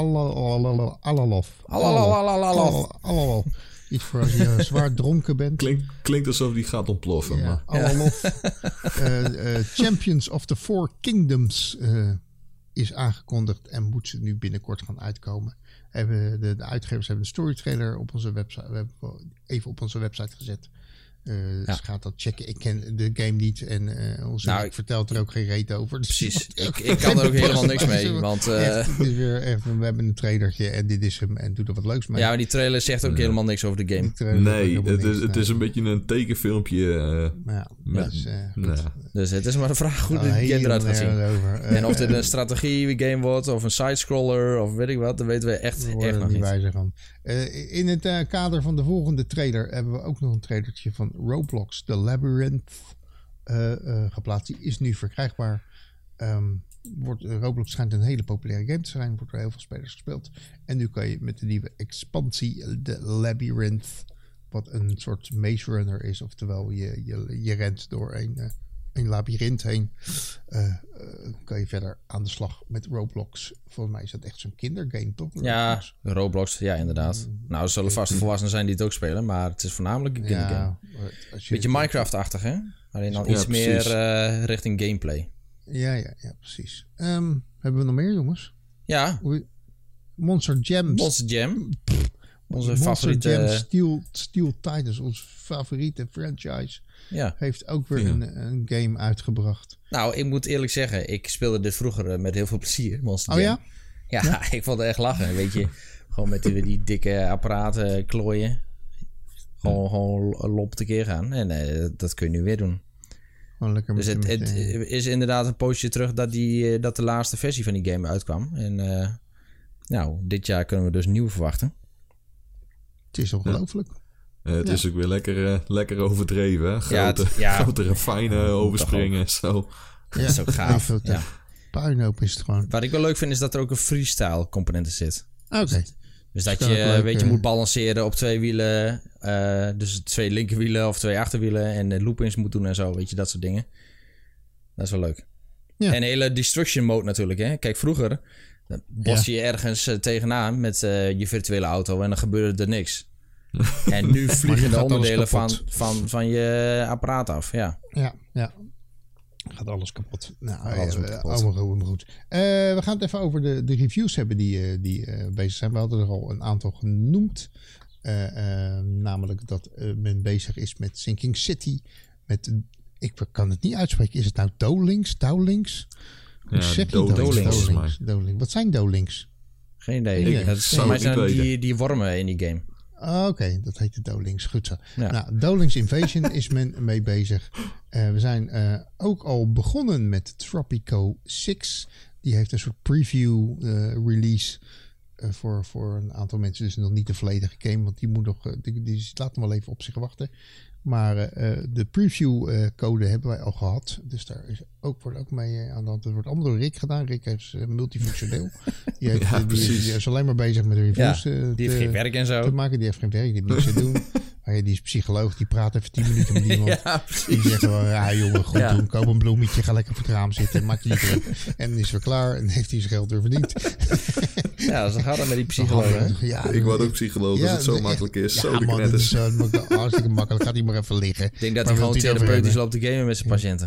Alalov. Iets voor als je zwaar dronken bent. Klinkt alsof die gaat ontploffen. Ja, Alalov. Champions of the Four Kingdoms is aangekondigd en moet ze nu binnenkort gaan uitkomen. De uitgevers hebben een story trailer op onze website. We hebben even op onze website gezet. Dus gaat dat checken. Ik ken de game niet en ik vertelt er ook geen reet over. Dus precies. Ik kan er ook helemaal niks mee. Want, het is weer echt, we hebben een trailertje en dit is hem en doe er wat leuks mee. Ja, maar die trailer zegt ook helemaal niks over de game. Nee, het is een beetje een tekenfilmpje. Dus het is maar de vraag hoe de game eruit gaat zien. En of dit een strategie-game wordt of een side-scroller of weet ik wat, dan weten we echt nog niet. In het kader van de volgende trailer hebben we ook nog een trailertje van Roblox The Labyrinth geplaatst. Die is nu verkrijgbaar. Roblox schijnt een hele populaire game te zijn. Wordt door heel veel spelers gespeeld. En nu kan je met de nieuwe expansie The Labyrinth, wat een soort maze runner is. Oftewel je rent door een labyrint heen. Kan je verder aan de slag met Roblox. Volgens mij is dat echt zo'n kindergame, toch? Ja, Roblox, ja inderdaad. Nou, er zullen vast volwassenen zijn die het ook spelen, maar het is voornamelijk een kindergame. Beetje Minecraft-achtig, hè? Alleen dan iets meer richting gameplay. Ja, precies. Hebben we nog meer, jongens? Ja. Monster Jam. Onze favoriete... Steel Titans, onze favoriete franchise. Ja. Heeft ook weer een game uitgebracht. Nou, ik moet eerlijk zeggen, ik speelde dit vroeger met heel veel plezier, Monster Jam. Ja? Ja, ik vond het echt lachen, weet je. Gewoon met die dikke apparaten klooien. Gewoon lomp tekeer gaan. En dat kun je nu weer doen. Lekker dus het is inderdaad een poosje terug dat de laatste versie van die game uitkwam. En dit jaar kunnen we dus nieuw verwachten. Het is ongelooflijk. Het is ook weer lekker overdreven. Grote ravijnen overspringen en zo. Dat is ook gaaf. Puinhoop is het gewoon. Wat ik wel leuk vind is dat er ook een freestyle component in zit. Oké. Dus dat je moet balanceren op 2 wielen. Dus 2 linkerwielen of 2 achterwielen. En loopings moet doen en zo. Weet je, dat soort dingen. Dat is wel leuk. Ja. En een hele destruction mode natuurlijk. Hè? Kijk, vroeger bos je ergens tegenaan met je virtuele auto. En dan gebeurde er niks. En nu vliegen de onderdelen van je apparaat af. Ja. Gaat alles kapot. Allemaal goed. We gaan het even over de reviews hebben die bezig zijn. We hadden er al een aantal genoemd. Namelijk dat men bezig is met Sinking City. Ik kan het niet uitspreken. Is het nou Dolinks? Dolinks. Wat zijn Dolinks? Geen idee. Het zijn die wormen in die game. Oké, dat heet de Dolinks. Goed zo. Ja. Nou, Dolinks Invasion is men mee bezig. We zijn ook al begonnen met Tropico 6. Die heeft een soort preview release voor een aantal mensen. Dus nog niet de volledige game, want die moet nog, die laat hem wel even op zich wachten. Maar de preview code hebben wij al gehad. Dus daar wordt ook mee aan de hand. Het wordt allemaal door Rick gedaan. Rick is multifunctioneel. Die is alleen maar bezig met de reviews. Die heeft geen werk en zo. Te maken. Die heeft geen werk, die heeft niks te doen. Maar die is psycholoog, die praat even 10 minuten met iemand. Die zegt gewoon, jongen, goed doen. Koop een bloemetje, ga lekker voor het raam zitten. Maak je niet druk. En dan is weer klaar en heeft hij zijn geld weer verdiend. Ja, zo gaat het met die psycholoog. Ik word ook psycholoog als het zo makkelijk is. Zo de knetters. Hartstikke makkelijk. Gaat hij maar even liggen. Ik denk dat hij gewoon therapeutisch loopt te gamen met zijn patiënten.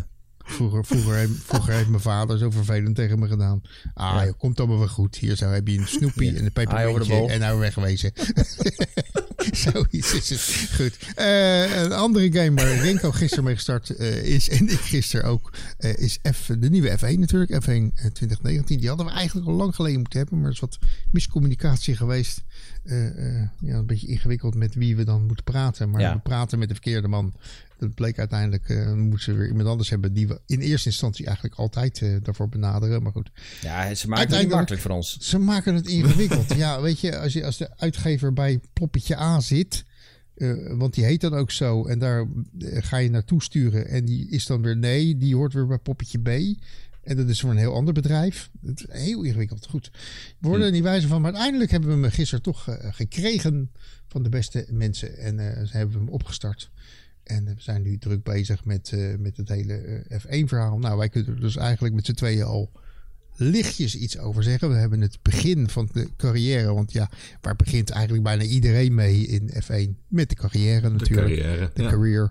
Vroeger heeft mijn vader zo vervelend tegen me gedaan. Joh, komt allemaal wel goed. Hier zo heb je een snoepie en een pepermuntje en nou wegwezen. Zoiets is het. Goed. Een andere game waar Renko gisteren mee gestart is en ik gisteren ook, is de nieuwe F1 natuurlijk. F1 2019. Die hadden we eigenlijk al lang geleden moeten hebben, maar er is wat miscommunicatie geweest. Een beetje ingewikkeld met wie we dan moeten praten. Maar we praten met de verkeerde man. Dat bleek uiteindelijk, moeten ze weer iemand anders hebben die we in eerste instantie eigenlijk altijd daarvoor benaderen. Maar goed. Ja, ze maken het niet makkelijk voor ons. Ze maken het ingewikkeld. Ja, weet je, als de uitgever bij Ploppetje A zit, want die heet dan ook zo, en daar ga je naartoe sturen en die is dan weer die hoort weer bij Poppetje B. En dat is voor een heel ander bedrijf. Het is heel ingewikkeld. Goed. We worden er niet wijzer van. Maar uiteindelijk hebben we hem gisteren toch gekregen van de beste mensen. En ze hebben hem opgestart. En we zijn nu druk bezig met het hele F1-verhaal. Nou, wij kunnen er dus eigenlijk met z'n tweeën al lichtjes iets over zeggen. We hebben het begin van de carrière. Want ja, waar begint eigenlijk bijna iedereen mee in F1? Met de carrière natuurlijk. De career.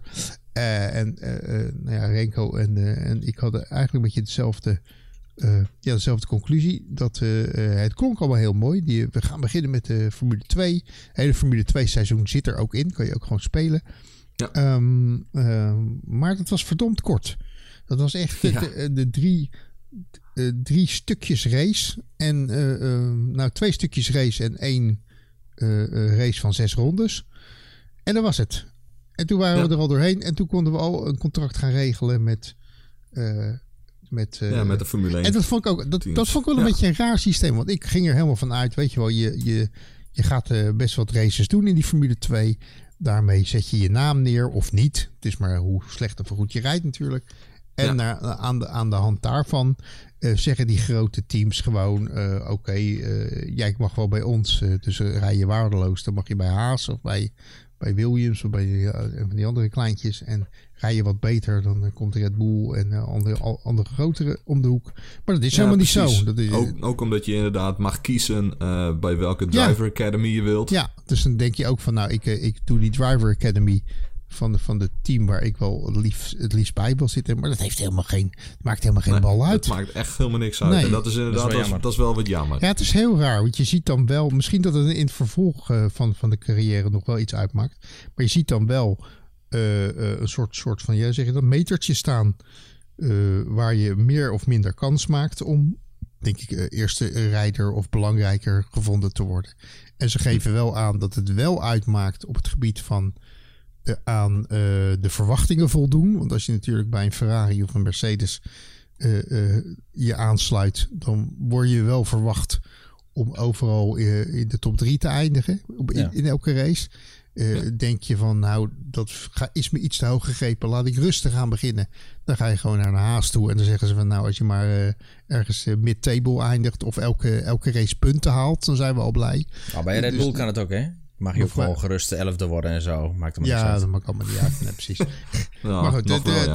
Renko en ik hadden eigenlijk een beetje dezelfde conclusie. Dat het klonk allemaal heel mooi. We gaan beginnen met de Formule 2. Het hele Formule 2 seizoen zit er ook in. Kan je ook gewoon spelen. Ja. Maar dat was verdomd kort. Dat was echt de drie stukjes race. En 2 stukjes race en 1 race van 6 rondes. En dat was het. En toen waren we er al doorheen. En toen konden we al een contract gaan regelen met de Formule 1. En dat vond ik ook. Dat vond ik wel een beetje een raar systeem. Want ik ging er helemaal van uit. Weet je wel, je gaat best wat races doen in die Formule 2. Daarmee zet je je naam neer of niet. Het is maar hoe slecht of goed je rijdt natuurlijk. En aan de hand daarvan zeggen die grote teams gewoon... jij mag wel bij ons. Dus rij je waardeloos. Dan mag je bij Haas of bij Williams of bij van die andere kleintjes. En rij je wat beter, dan komt Red Bull en andere grotere om de hoek. Maar dat is helemaal niet zo. Dat is, ook omdat je inderdaad mag kiezen bij welke Driver Academy je wilt. Ja, dus dan denk je ook van ik doe die Driver Academy van de team waar ik wel het liefst bij wil zitten. Maar dat heeft maakt helemaal geen bal uit. Het maakt echt helemaal niks uit. Nee. En dat is inderdaad, dat is wel wat jammer. Ja, het is heel raar. Want je ziet dan wel, misschien dat het in het vervolg van de carrière nog wel iets uitmaakt. Maar je ziet dan wel een soort van, zeg je dat, metertje staan. Waar je meer of minder kans maakt om, denk ik, eerste rijder of belangrijker gevonden te worden. En ze geven wel aan dat het wel uitmaakt op het gebied van aan de verwachtingen voldoen. Want als je natuurlijk bij een Ferrari of een Mercedes je aansluit, dan word je wel verwacht om overal in de top 3 te eindigen in elke race. Denk je van, dat is me iets te hoog gegrepen. Laat ik rustig aan beginnen. Dan ga je gewoon naar een Haas toe. En dan zeggen ze van, als je maar ergens mid-table eindigt of elke race punten haalt, dan zijn we al blij. Bij Red Bull kan het ook, hè? Mag je gewoon gerust de 11e worden en zo. Maakt hem niet uit. Ja, dat maakt allemaal niet uit. Nee, precies. Maar goed,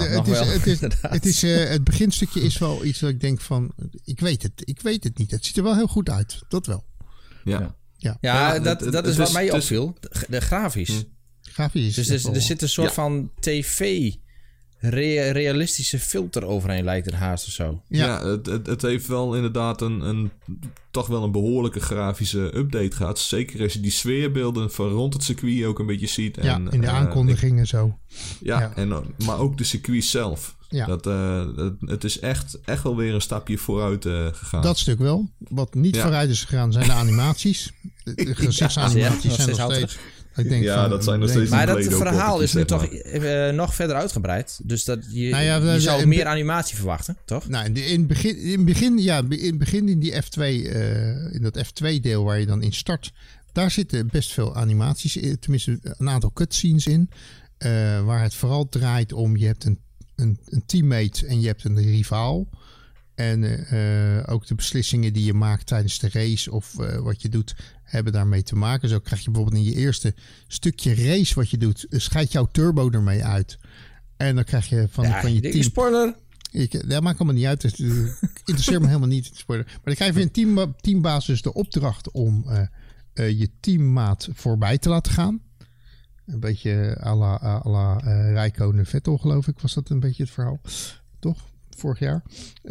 het beginstukje is wel iets dat ik denk van, ik weet het niet. Het ziet er wel heel goed uit. Dat wel. Ja, dat is wat mij opviel. De grafisch. Grafisch. Dus er zit een soort van realistische filter overheen, lijkt het haast of zo. Ja, het heeft wel inderdaad toch wel een behoorlijke grafische update gehad. Zeker als je die sfeerbeelden van rond het circuit ook een beetje ziet. Ja, in de aankondigingen zo. Ja. Maar ook de circuit zelf. Ja. Het is echt wel weer een stapje vooruit gegaan. Dat stuk wel. Wat niet vooruit is gegaan zijn de animaties. De gezichtsanimaties zijn nog steeds... Ik denk dat zijn nog steeds. Maar dat verhaal is nu toch nog verder uitgebreid. Dus dat je zou meer animatie verwachten, toch? Nou, in het begin in die F2, in dat F2-deel waar je dan in start, daar zitten best veel animaties in. Tenminste, een aantal cutscenes in. Waar het vooral draait om, je hebt een teammate en je hebt een rivaal. En ook de beslissingen die je maakt tijdens de race of wat je doet, hebben daarmee te maken. Zo krijg je bijvoorbeeld in je eerste stukje race wat je doet, scheidt jouw turbo ermee uit. En dan krijg je van je team... spoiler! Dat maakt allemaal niet uit. Dus, interesseert me helemaal niet. Spoiler. Maar dan krijg je in teambasis de opdracht om je teammaat voorbij te laten gaan. Een beetje à la Räikkönen Vettel, geloof ik, was dat een beetje het verhaal. Toch? vorig jaar.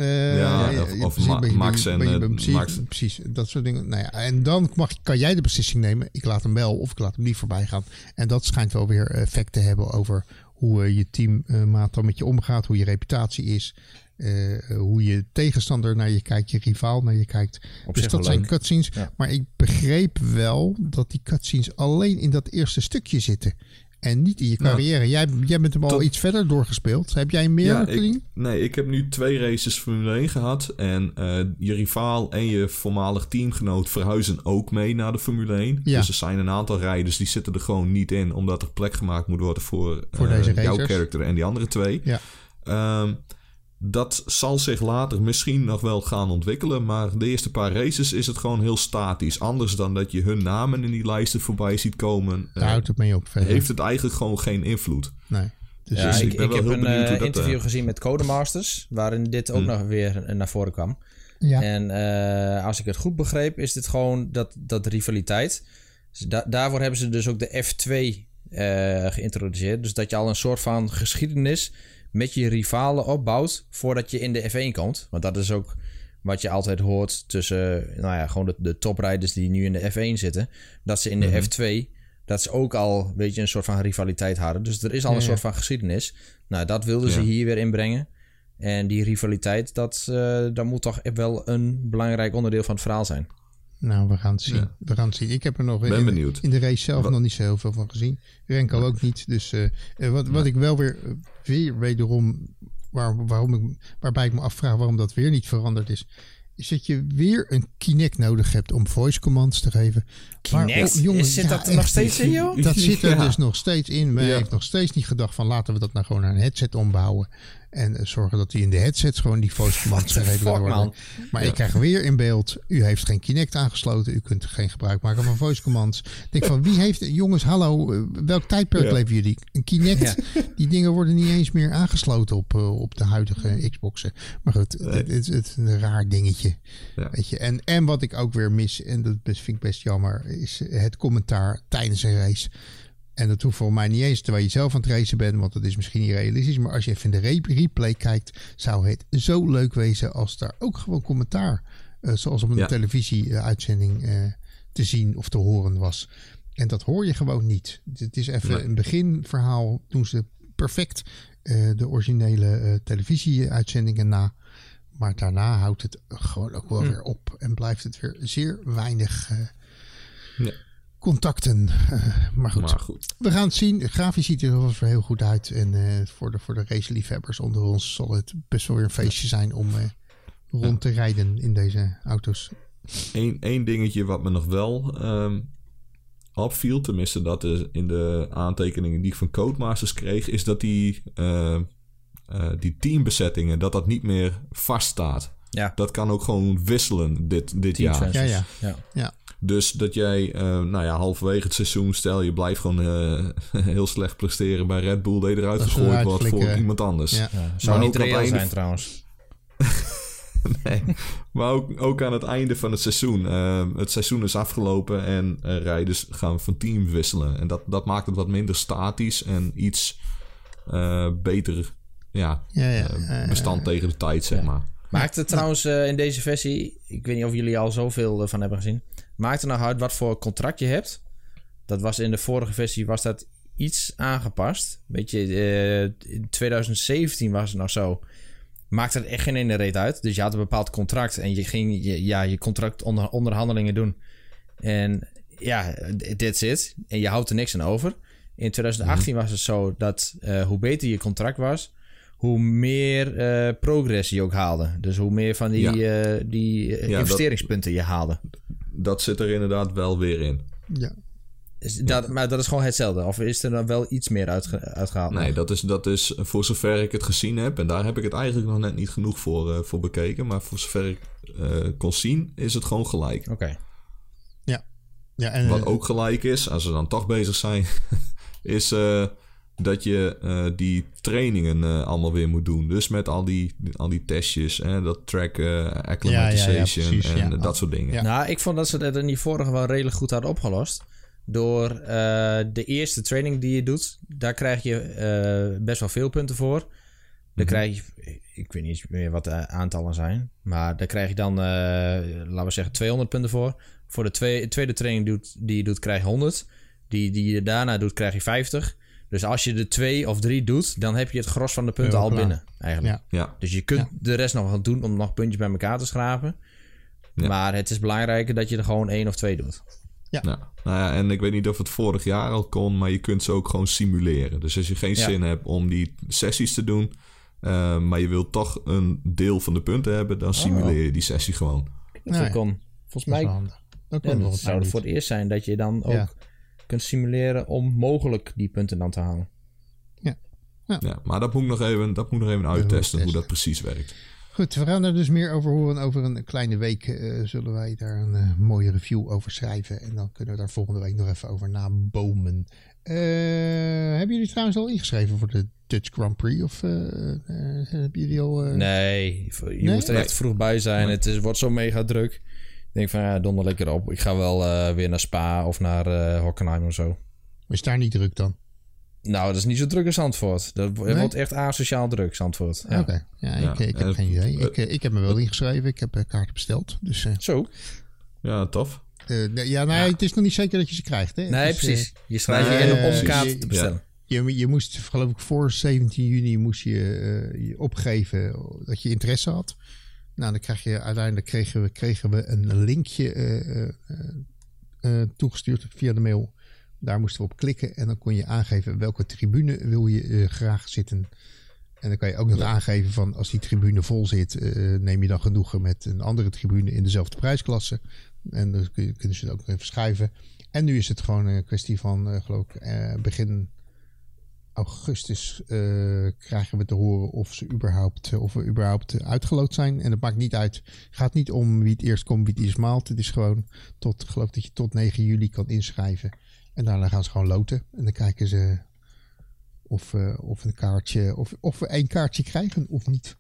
Max en Max. Precies, dat soort dingen. Nou ja, en dan kan jij de beslissing nemen. Ik laat hem wel of ik laat hem niet voorbij gaan. En dat schijnt wel weer effect te hebben over hoe je teammaat dan met je omgaat. Hoe je reputatie is. Hoe je tegenstander naar je kijkt. Je rivaal naar je kijkt. Dus dat zijn cutscenes. Ja. Maar ik begreep wel dat die cutscenes alleen in dat eerste stukje zitten. En niet in je carrière. Jij bent hem al iets verder doorgespeeld. Heb jij meer gezien? Ik heb nu 2 races Formule 1 gehad. En je rivaal en je voormalig teamgenoot verhuizen ook mee naar de Formule 1. Ja. Dus er zijn een aantal rijders die zitten er gewoon niet in. Omdat er plek gemaakt moet worden voor deze jouw character en die andere 2. Ja. Dat zal zich later misschien nog wel gaan ontwikkelen. Maar de eerste paar races is het gewoon heel statisch. Anders dan dat je hun namen in die lijsten voorbij ziet komen. Daar houdt het mee op. Verder. Heeft het eigenlijk gewoon geen invloed. Nee. Dus ik heb een interview gezien met Codemasters. Waarin dit ook nog weer naar voren kwam. Ja. En als ik het goed begreep is dit gewoon dat rivaliteit. Dus daarvoor hebben ze dus ook de F2 geïntroduceerd. Dus dat je al een soort van geschiedenis met je rivalen opbouwt voordat je in de F1 komt. Want dat is ook wat je altijd hoort tussen gewoon de toprijders die nu in de F1 zitten. Dat ze in de F2, dat ze ook al een soort van rivaliteit hadden. Dus er is al een soort van geschiedenis. Nou, dat wilden ze hier weer inbrengen. En die rivaliteit, dat moet toch wel een belangrijk onderdeel van het verhaal zijn. Nou, we gaan het zien. Ja. We gaan het zien. Ik heb er nog in de race zelf nog niet zo heel veel van gezien. Renko ook niet. Dus wat ik wel weer wederom, waarbij ik me afvraag waarom dat weer niet veranderd is dat je weer een Kinect nodig hebt om voice commands te geven. Kinect? Jongens, zit dat er nog steeds in, joh? Dat zit er dus nog steeds in. Men heeft nog steeds niet gedacht van laten we dat nou gewoon naar een headset ombouwen. En zorgen dat die in de headsets gewoon die voice commands gegeven worden. Man. Maar ik krijg weer in beeld, u heeft geen Kinect aangesloten. U kunt geen gebruik maken van voice commands. Ik denk van wie heeft, jongens, hallo, welk tijdperk leven jullie? Een Kinect, die dingen worden niet eens meer aangesloten op de huidige Xboxen. Maar goed, het is een raar dingetje. Ja. Weet je. En wat ik ook weer mis, en dat vind ik best jammer, is het commentaar tijdens een race. En dat hoeft voor mij niet eens terwijl je zelf aan het racen bent, want dat is misschien niet realistisch. Maar als je even in de replay kijkt, zou het zo leuk wezen als daar ook gewoon commentaar, zoals op een televisieuitzending te zien of te horen was. En dat hoor je gewoon niet. Het is even een beginverhaal, doen ze perfect de originele televisieuitzendingen na. Maar daarna houdt het gewoon ook wel weer op en blijft het weer zeer weinig contacten. Maar goed, we gaan het zien. Grafisch ziet er wel heel goed uit. En voor de raceliefhebbers onder ons zal het best wel weer een feestje zijn om rond te rijden in deze auto's. Eén dingetje wat me nog wel opviel, tenminste dat is in de aantekeningen die ik van Codemasters kreeg, is dat die teambezettingen, dat niet meer vaststaat. Ja. Dat kan ook gewoon wisselen dit jaar. Ja. Dus dat jij, halverwege het seizoen, stel je blijft gewoon heel slecht presteren bij Red Bull, dat je eruit gegooid wordt voor iemand anders. Ja. Zou niet reëel zijn trouwens. Nee, maar ook aan het einde van het seizoen. Het seizoen is afgelopen en rijders gaan van team wisselen. En dat maakt het wat minder statisch en iets beter bestand tegen de tijd, zeg maar. Maakt het trouwens in deze versie, ik weet niet of jullie al zoveel van hebben gezien, maakt het nou uit wat voor contract je hebt? Dat was in de vorige versie was dat iets aangepast. Weet je, in 2017 was het nog zo. Maakte het echt geen ene reet uit. Dus je had een bepaald contract en je ging je contract onderhandelingen doen. En that's it. En je houdt er niks aan over. In 2018 was het zo dat hoe beter je contract was, hoe meer progress je ook haalde. Dus hoe meer van die investeringspunten je haalde. Dat zit er inderdaad wel weer in. Ja. Maar dat is gewoon hetzelfde? Of is er dan wel iets meer uitgehaald? Nee, dat is voor zover ik het gezien heb. En daar heb ik het eigenlijk nog net niet genoeg voor bekeken. Maar voor zover ik kon zien, is het gewoon gelijk. Oké. Ja, en wat ook gelijk is, als we dan toch bezig zijn, is dat je die trainingen allemaal weer moet doen. Dus met al die testjes, dat track acclimatization en dat soort dingen. Ja. Nou, ik vond dat ze dat in die vorige wel redelijk goed hadden opgelost. Door de eerste training die je doet, daar krijg je best wel veel punten voor. Dan krijg je, ik weet niet meer wat de aantallen zijn. Maar daar krijg je dan, laten we zeggen, 200 punten voor. Voor de tweede training die je doet, krijg je 100. Die je daarna doet, krijg je 50. Dus als je de 2 of 3 doet, dan heb je het gros van de punten al binnen. Eigenlijk. Ja. Dus je kunt de rest nog wel doen om nog puntjes bij elkaar te schrapen. Ja. Maar het is belangrijker dat je er gewoon 1 of 2 doet. Ja. Nou ja, en ik weet niet of het vorig jaar al kon, maar je kunt ze ook gewoon simuleren. Dus als je geen zin hebt om die sessies te doen, maar je wilt toch een deel van de punten hebben, dan simuleer je die sessie gewoon. Dat kon. Volgens mij dat zou het voor het eerst zijn dat je dan ook kunt simuleren om mogelijk die punten dan te halen. Ja, maar dat moet ik nog even uittesten hoe dat precies werkt. Goed, we gaan er dus meer over horen. Over een kleine week zullen wij daar een mooie review over schrijven. En dan kunnen we daar volgende week nog even over nabomen. Hebben jullie trouwens al ingeschreven voor de Dutch Grand Prix? Of hebben jullie al... Nee, je moet er echt vroeg bij zijn. Nee. Het wordt zo mega druk. Ik denk van, donder lekker op. Ik ga wel weer naar Spa of naar Hockenheim of zo. Maar is daar niet druk dan? Nou, dat is niet zo druk als Zandvoort. Dat wordt echt asociaal druk, Zandvoort. Ja. Oké. Ja, ik heb geen idee. Ik heb me wel ingeschreven. Ik heb kaarten besteld. Dus, Zo? Ja, tof. Het is nog niet zeker dat je ze krijgt. Hè? Nee, precies. Je schrijft je in om kaarten te bestellen. Je moest, geloof ik, voor 17 juni moest je opgeven dat je interesse had. Nou, dan uiteindelijk kregen we een linkje toegestuurd via de mail. Daar moesten we op klikken en dan kon je aangeven welke tribune wil je graag zitten. En dan kan je ook nog aangeven van als die tribune vol zit, neem je dan genoegen met een andere tribune in dezelfde prijsklasse. En dan kunnen ze het ook even schuiven. En nu is het gewoon een kwestie van, geloof ik, begin augustus krijgen we te horen of we überhaupt uitgeloot zijn. En het maakt niet uit. Het gaat niet om wie het eerst komt, wie het eerst maalt. Het is gewoon geloof dat je tot 9 juli kan inschrijven. En daarna gaan ze gewoon loten. En dan kijken ze of een kaartje, of we 1 kaartje krijgen of niet.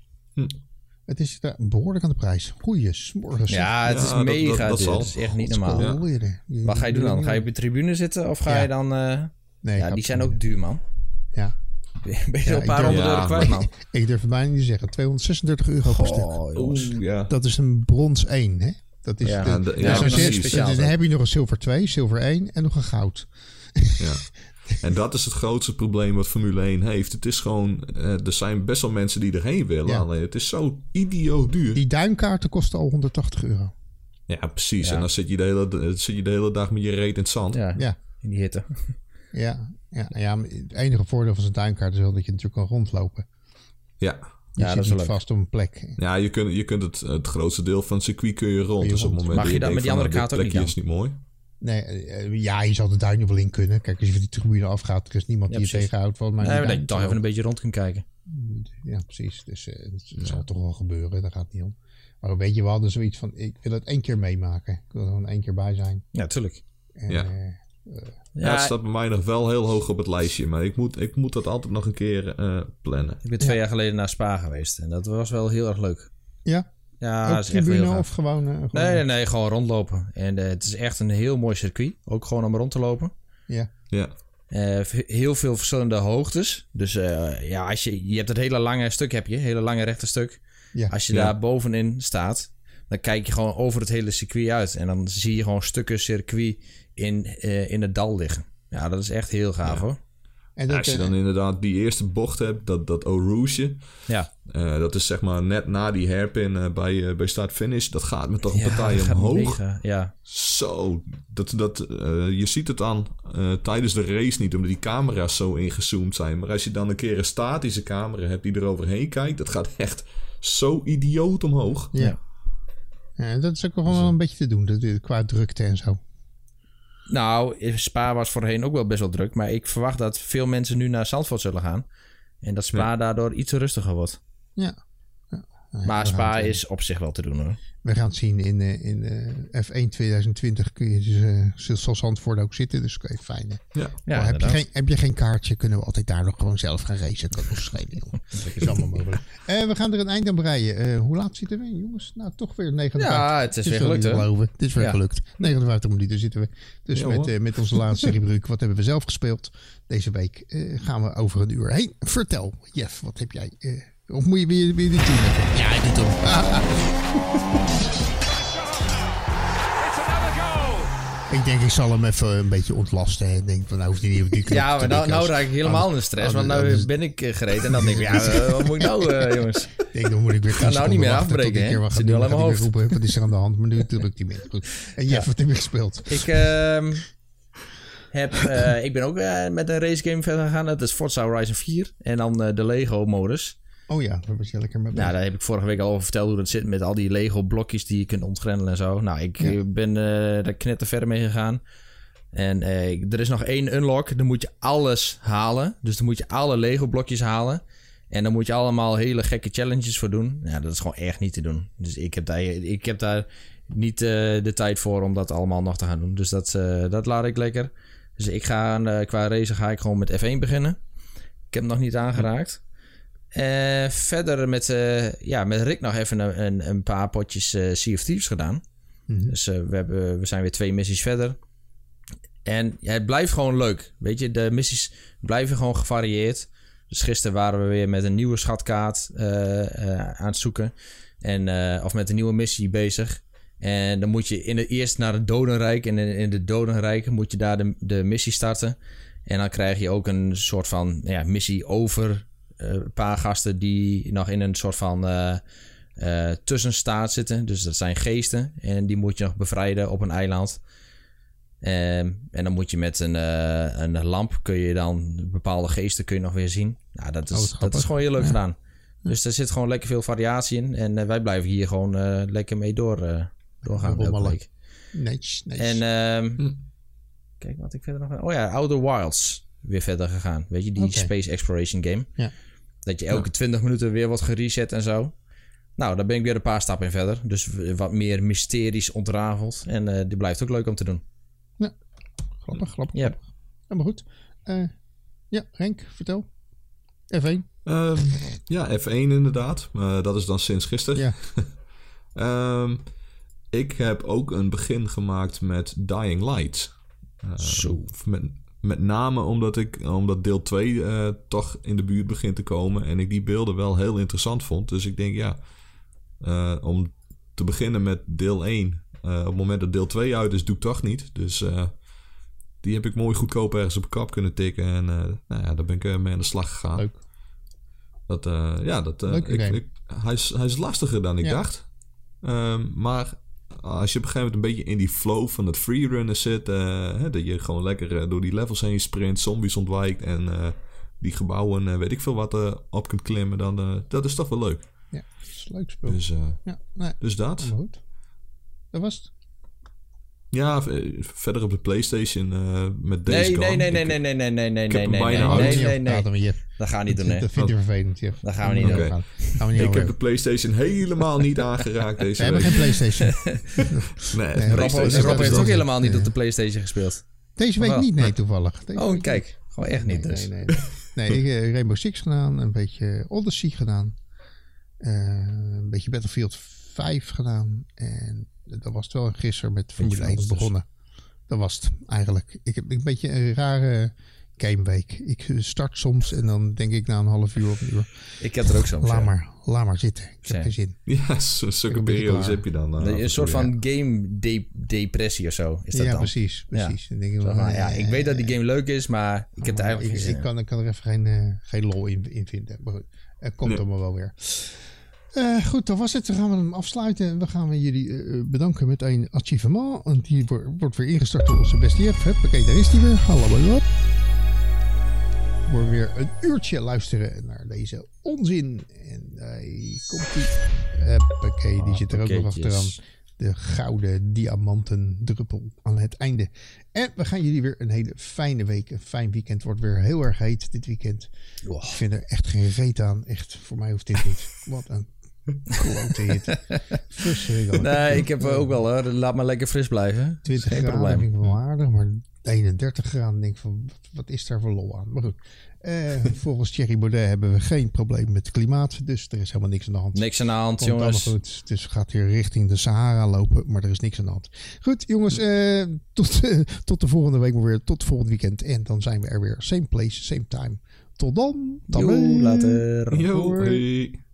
Het is behoorlijk aan de prijs. Goeie s'morgens. Ja, het is mega. Dat is echt niet normaal. Wat ga je doen dan? Ga je op de tribune zitten of ga je dan... Nee, die zijn ook duur, man. Ja. Ben je een paar €100 kwijt, man? Ik durf het bijna niet te zeggen. €236 per stuk. Dat is een brons 1, hè? Dat is dan heb je nog een zilver 2, zilver 1 en nog een goud. Ja. En dat is het grootste probleem wat Formule 1 heeft. Het is gewoon, er zijn best wel mensen die erheen willen. Ja. Alleen het is zo idioot duur. Die duimkaarten kosten al €180. Ja, precies. Ja. En dan zit je de hele dag met je reet in het zand. Ja. In die hitte. Ja, het enige voordeel van zo'n duimkaart is wel dat je natuurlijk kan rondlopen. Ja. Je zit niet vast op een plek. Ja, je kunt het grootste deel van het circuit kun je rond. Dus op het moment mag je dat met die andere kaart ook niet aan? Is niet mooi. Nee, je zal de duinen wel in kunnen. Kijk, als je van die tribune afgaat, er is niemand die je tegenhoudt. Maar dat je toch even een beetje rond kunt kijken. Ja, precies. Dus het zal toch wel gebeuren. Daar gaat het niet om. Maar weet je, we hadden zoiets van, ik wil het 1 keer meemaken. Ik wil er gewoon 1 keer bij zijn. Ja, tuurlijk. Het staat bij mij nog wel heel hoog op het lijstje. Maar ik moet dat altijd nog een keer plannen. Ik ben 2 jaar geleden naar Spa geweest. En dat was wel heel erg leuk. Ja? Ja, ook tribune of gewoon... Nee, gewoon rondlopen. En het is echt een heel mooi circuit. Ook gewoon om rond te lopen. Ja. Heel veel verschillende hoogtes. Dus als je hebt het hele lange stuk, hele lange rechte stuk. Ja. Als je daar bovenin staat, dan kijk je gewoon over het hele circuit uit. En dan zie je gewoon stukken circuit in het dal liggen. Ja, dat is echt heel gaaf hoor. En als je dan inderdaad die eerste bocht hebt, dat Eau Rouge. Ja. Dat is zeg maar net na die hairpin bij start-finish. Dat gaat me toch een partij omhoog. Mega, Zo, je ziet het dan tijdens de race niet, omdat die camera's zo ingezoomd zijn. Maar als je dan een keer een statische camera hebt die er overheen kijkt, dat gaat echt zo idioot omhoog. Ja, dat is ook wel een beetje te doen, qua drukte en zo. Nou, Spa was voorheen ook wel best wel druk. Maar ik verwacht dat veel mensen nu naar Zandvoort zullen gaan. En dat Spa daardoor iets rustiger wordt. Ja. Maar Spa is op zich wel te doen hoor. We gaan het zien in F1 2020 kun je dus zal Zandvoort ook zitten. Dus kun je fijn. Ja, heb je geen kaartje, kunnen we altijd daar nog gewoon zelf gaan racen. Kan nog schelen, joh. Dat is allemaal mogelijk. We gaan er een eind aan breien. Hoe laat zitten we, jongens? Nou, toch weer 59. Ja, het is weer gelukt hè. Het is weer gelukt. 59 minuten zitten we. Dus met onze laatste rubriek. Wat hebben we zelf gespeeld? Deze week gaan we over een uur heen. Vertel, Jeff, wat heb jij... Of moet je weer de team hebben? Ja, doe het. Ik denk, ik zal hem even een beetje ontlasten. Ik denk, nou hoeft hij niet op die knop. Ja, maar nou raak ik helemaal in de stress. Want nu ben ik gereden. En dan denk ik, wat moet ik nou, jongens? Ik denk, dan moet ik weer gaan nou niet meer afbreken, hè? Zit nu al in mijn hoofd. Roepen, wat is er aan de hand? Maar nu drukt hij meer. Goed. En Jeff, wat heb je gespeeld? Ik ben ook met een racegame verder gegaan. Dat is Forza Horizon 4. En dan de Lego-modus. Oh ja, daar was je lekker mee bezig. Nou, daar heb ik vorige week al over verteld hoe dat zit met al die Lego-blokjes die je kunt ontgrendelen en zo. Nou, ik ben daar knetterverder mee gegaan. En er is nog 1 unlock. Dan moet je alles halen. Dus dan moet je alle Lego-blokjes halen. En dan moet je allemaal hele gekke challenges voor doen. Ja, dat is gewoon echt niet te doen. Dus ik heb daar niet de tijd voor om dat allemaal nog te gaan doen. Dus dat laat ik lekker. Dus ik ga qua racen ga ik gewoon met F1 beginnen. Ik heb hem nog niet aangeraakt. Verder met Rick nog even een paar potjes Sea of Thieves gedaan. Mm-hmm. Dus we zijn weer 2 missies verder. En het blijft gewoon leuk. Weet je, de missies blijven gewoon gevarieerd. Dus gisteren waren we weer met een nieuwe schatkaart aan het zoeken. Of met een nieuwe missie bezig. En dan moet je eerst naar het Dodenrijk. En in het Dodenrijk moet je daar de missie starten. En dan krijg je ook een soort van missie over een paar gasten die nog in een soort van tussenstaat zitten. Dus dat zijn geesten. En die moet je nog bevrijden op een eiland. En dan moet je met een lamp kun je dan bepaalde geesten kun je nog weer zien. Nou, dat is gewoon heel leuk gedaan. Dus er zit gewoon lekker veel variatie in. En wij blijven hier gewoon lekker mee doorgaan elke week. Nice. En kijk wat ik verder nog... Oh ja, Outer Wilds weer verder gegaan. Weet je, die space exploration game. Ja. Dat je elke 20 minuten weer wordt gereset en zo. Nou, daar ben ik weer een paar stappen in verder. Dus wat meer mysteries ontrafeld. En die blijft ook leuk om te doen. Ja, grappig. Ja. Helemaal goed. Henk, vertel. F1. F1 inderdaad. Dat is dan sinds gisteren. Ja. Ik heb ook een begin gemaakt met Dying Light. Met name omdat deel 2 toch in de buurt begint te komen. En ik die beelden wel heel interessant vond. Dus ik denk om te beginnen met deel 1. Op het moment dat deel 2 uit is, doe ik toch niet. Dus die heb ik mooi goedkoop ergens op een kap kunnen tikken. En daar ben ik mee aan de slag gegaan. Leuk. Hij is lastiger dan ik dacht. Maar als je op een gegeven moment een beetje in die flow van het freerunnen zit... dat je gewoon lekker door die levels heen sprint, zombies ontwijkt... en die gebouwen, weet ik veel wat, op kunt klimmen... dan dat is toch wel leuk. Ja, dat is een leuk spel. Dus dat. Goed. Dat was het. Ja, verder op de PlayStation met Days Gone. Nee. Dat gaan we niet doen, hè. Dat vind je vervelend, Jeff. Dat gaan we niet doen. Ik heb de PlayStation helemaal niet aangeraakt deze week. We hebben geen PlayStation. Rob heeft ook helemaal niet op de PlayStation gespeeld. Deze week niet, nee, toevallig. Kijk. Gewoon echt niet dus. Nee, ik heb Rainbow Six gedaan. Een beetje Odyssey gedaan. Een beetje Battlefield 5 gedaan. En dat was het wel gisteren met Formule 1 begonnen. Dat was het eigenlijk. Ik heb een beetje een rare gameweek. Ik start soms en dan denk ik na een half uur of een uur. Ik heb er ook soms. Laat maar zitten. Ik heb geen zin. Ja, zulke periodes heb je dan. Een soort van game depressie of zo. Is dat dan? Precies. Ja. Ik weet dat die game leuk is, maar ik heb er eigenlijk geen zin in. Ik kan er even geen lol in vinden. Maar goed, het komt allemaal wel weer. Goed, dat was het. Dan gaan we hem afsluiten. We gaan jullie bedanken met een achievement. En die wordt weer ingestart door onze beste Jeff. Oké, daar is die weer. Hallo. We weer een uurtje luisteren naar deze onzin. En komt die. Die zit er ook nog achteraan. De gouden diamanten druppel aan het einde. En we gaan jullie weer een hele fijne week. Een fijn weekend. Wordt weer heel erg heet dit weekend. Ik vind er echt geen reet aan. Echt, voor mij hoeft dit niet. Wat een Klote hitte. Verschrikkelijk. Nee, ik heb ook wel hoor. Laat maar lekker fris blijven. 20 Geen graden probleem. vind ik wel aardig, maar 31 graden denk ik van, wat is daar voor lol aan? Maar goed, volgens Thierry Baudet hebben we geen probleem met het klimaat, dus er is helemaal niks aan de hand. Niks aan de hand, Komt jongens. allemaal goed. Dus gaat weer richting de Sahara lopen, maar er is niks aan de hand. Goed, jongens, tot de volgende week maar weer, tot volgend weekend. En dan zijn we er weer. Same place, same time. Tot dan. Yo, later. Yo, hey.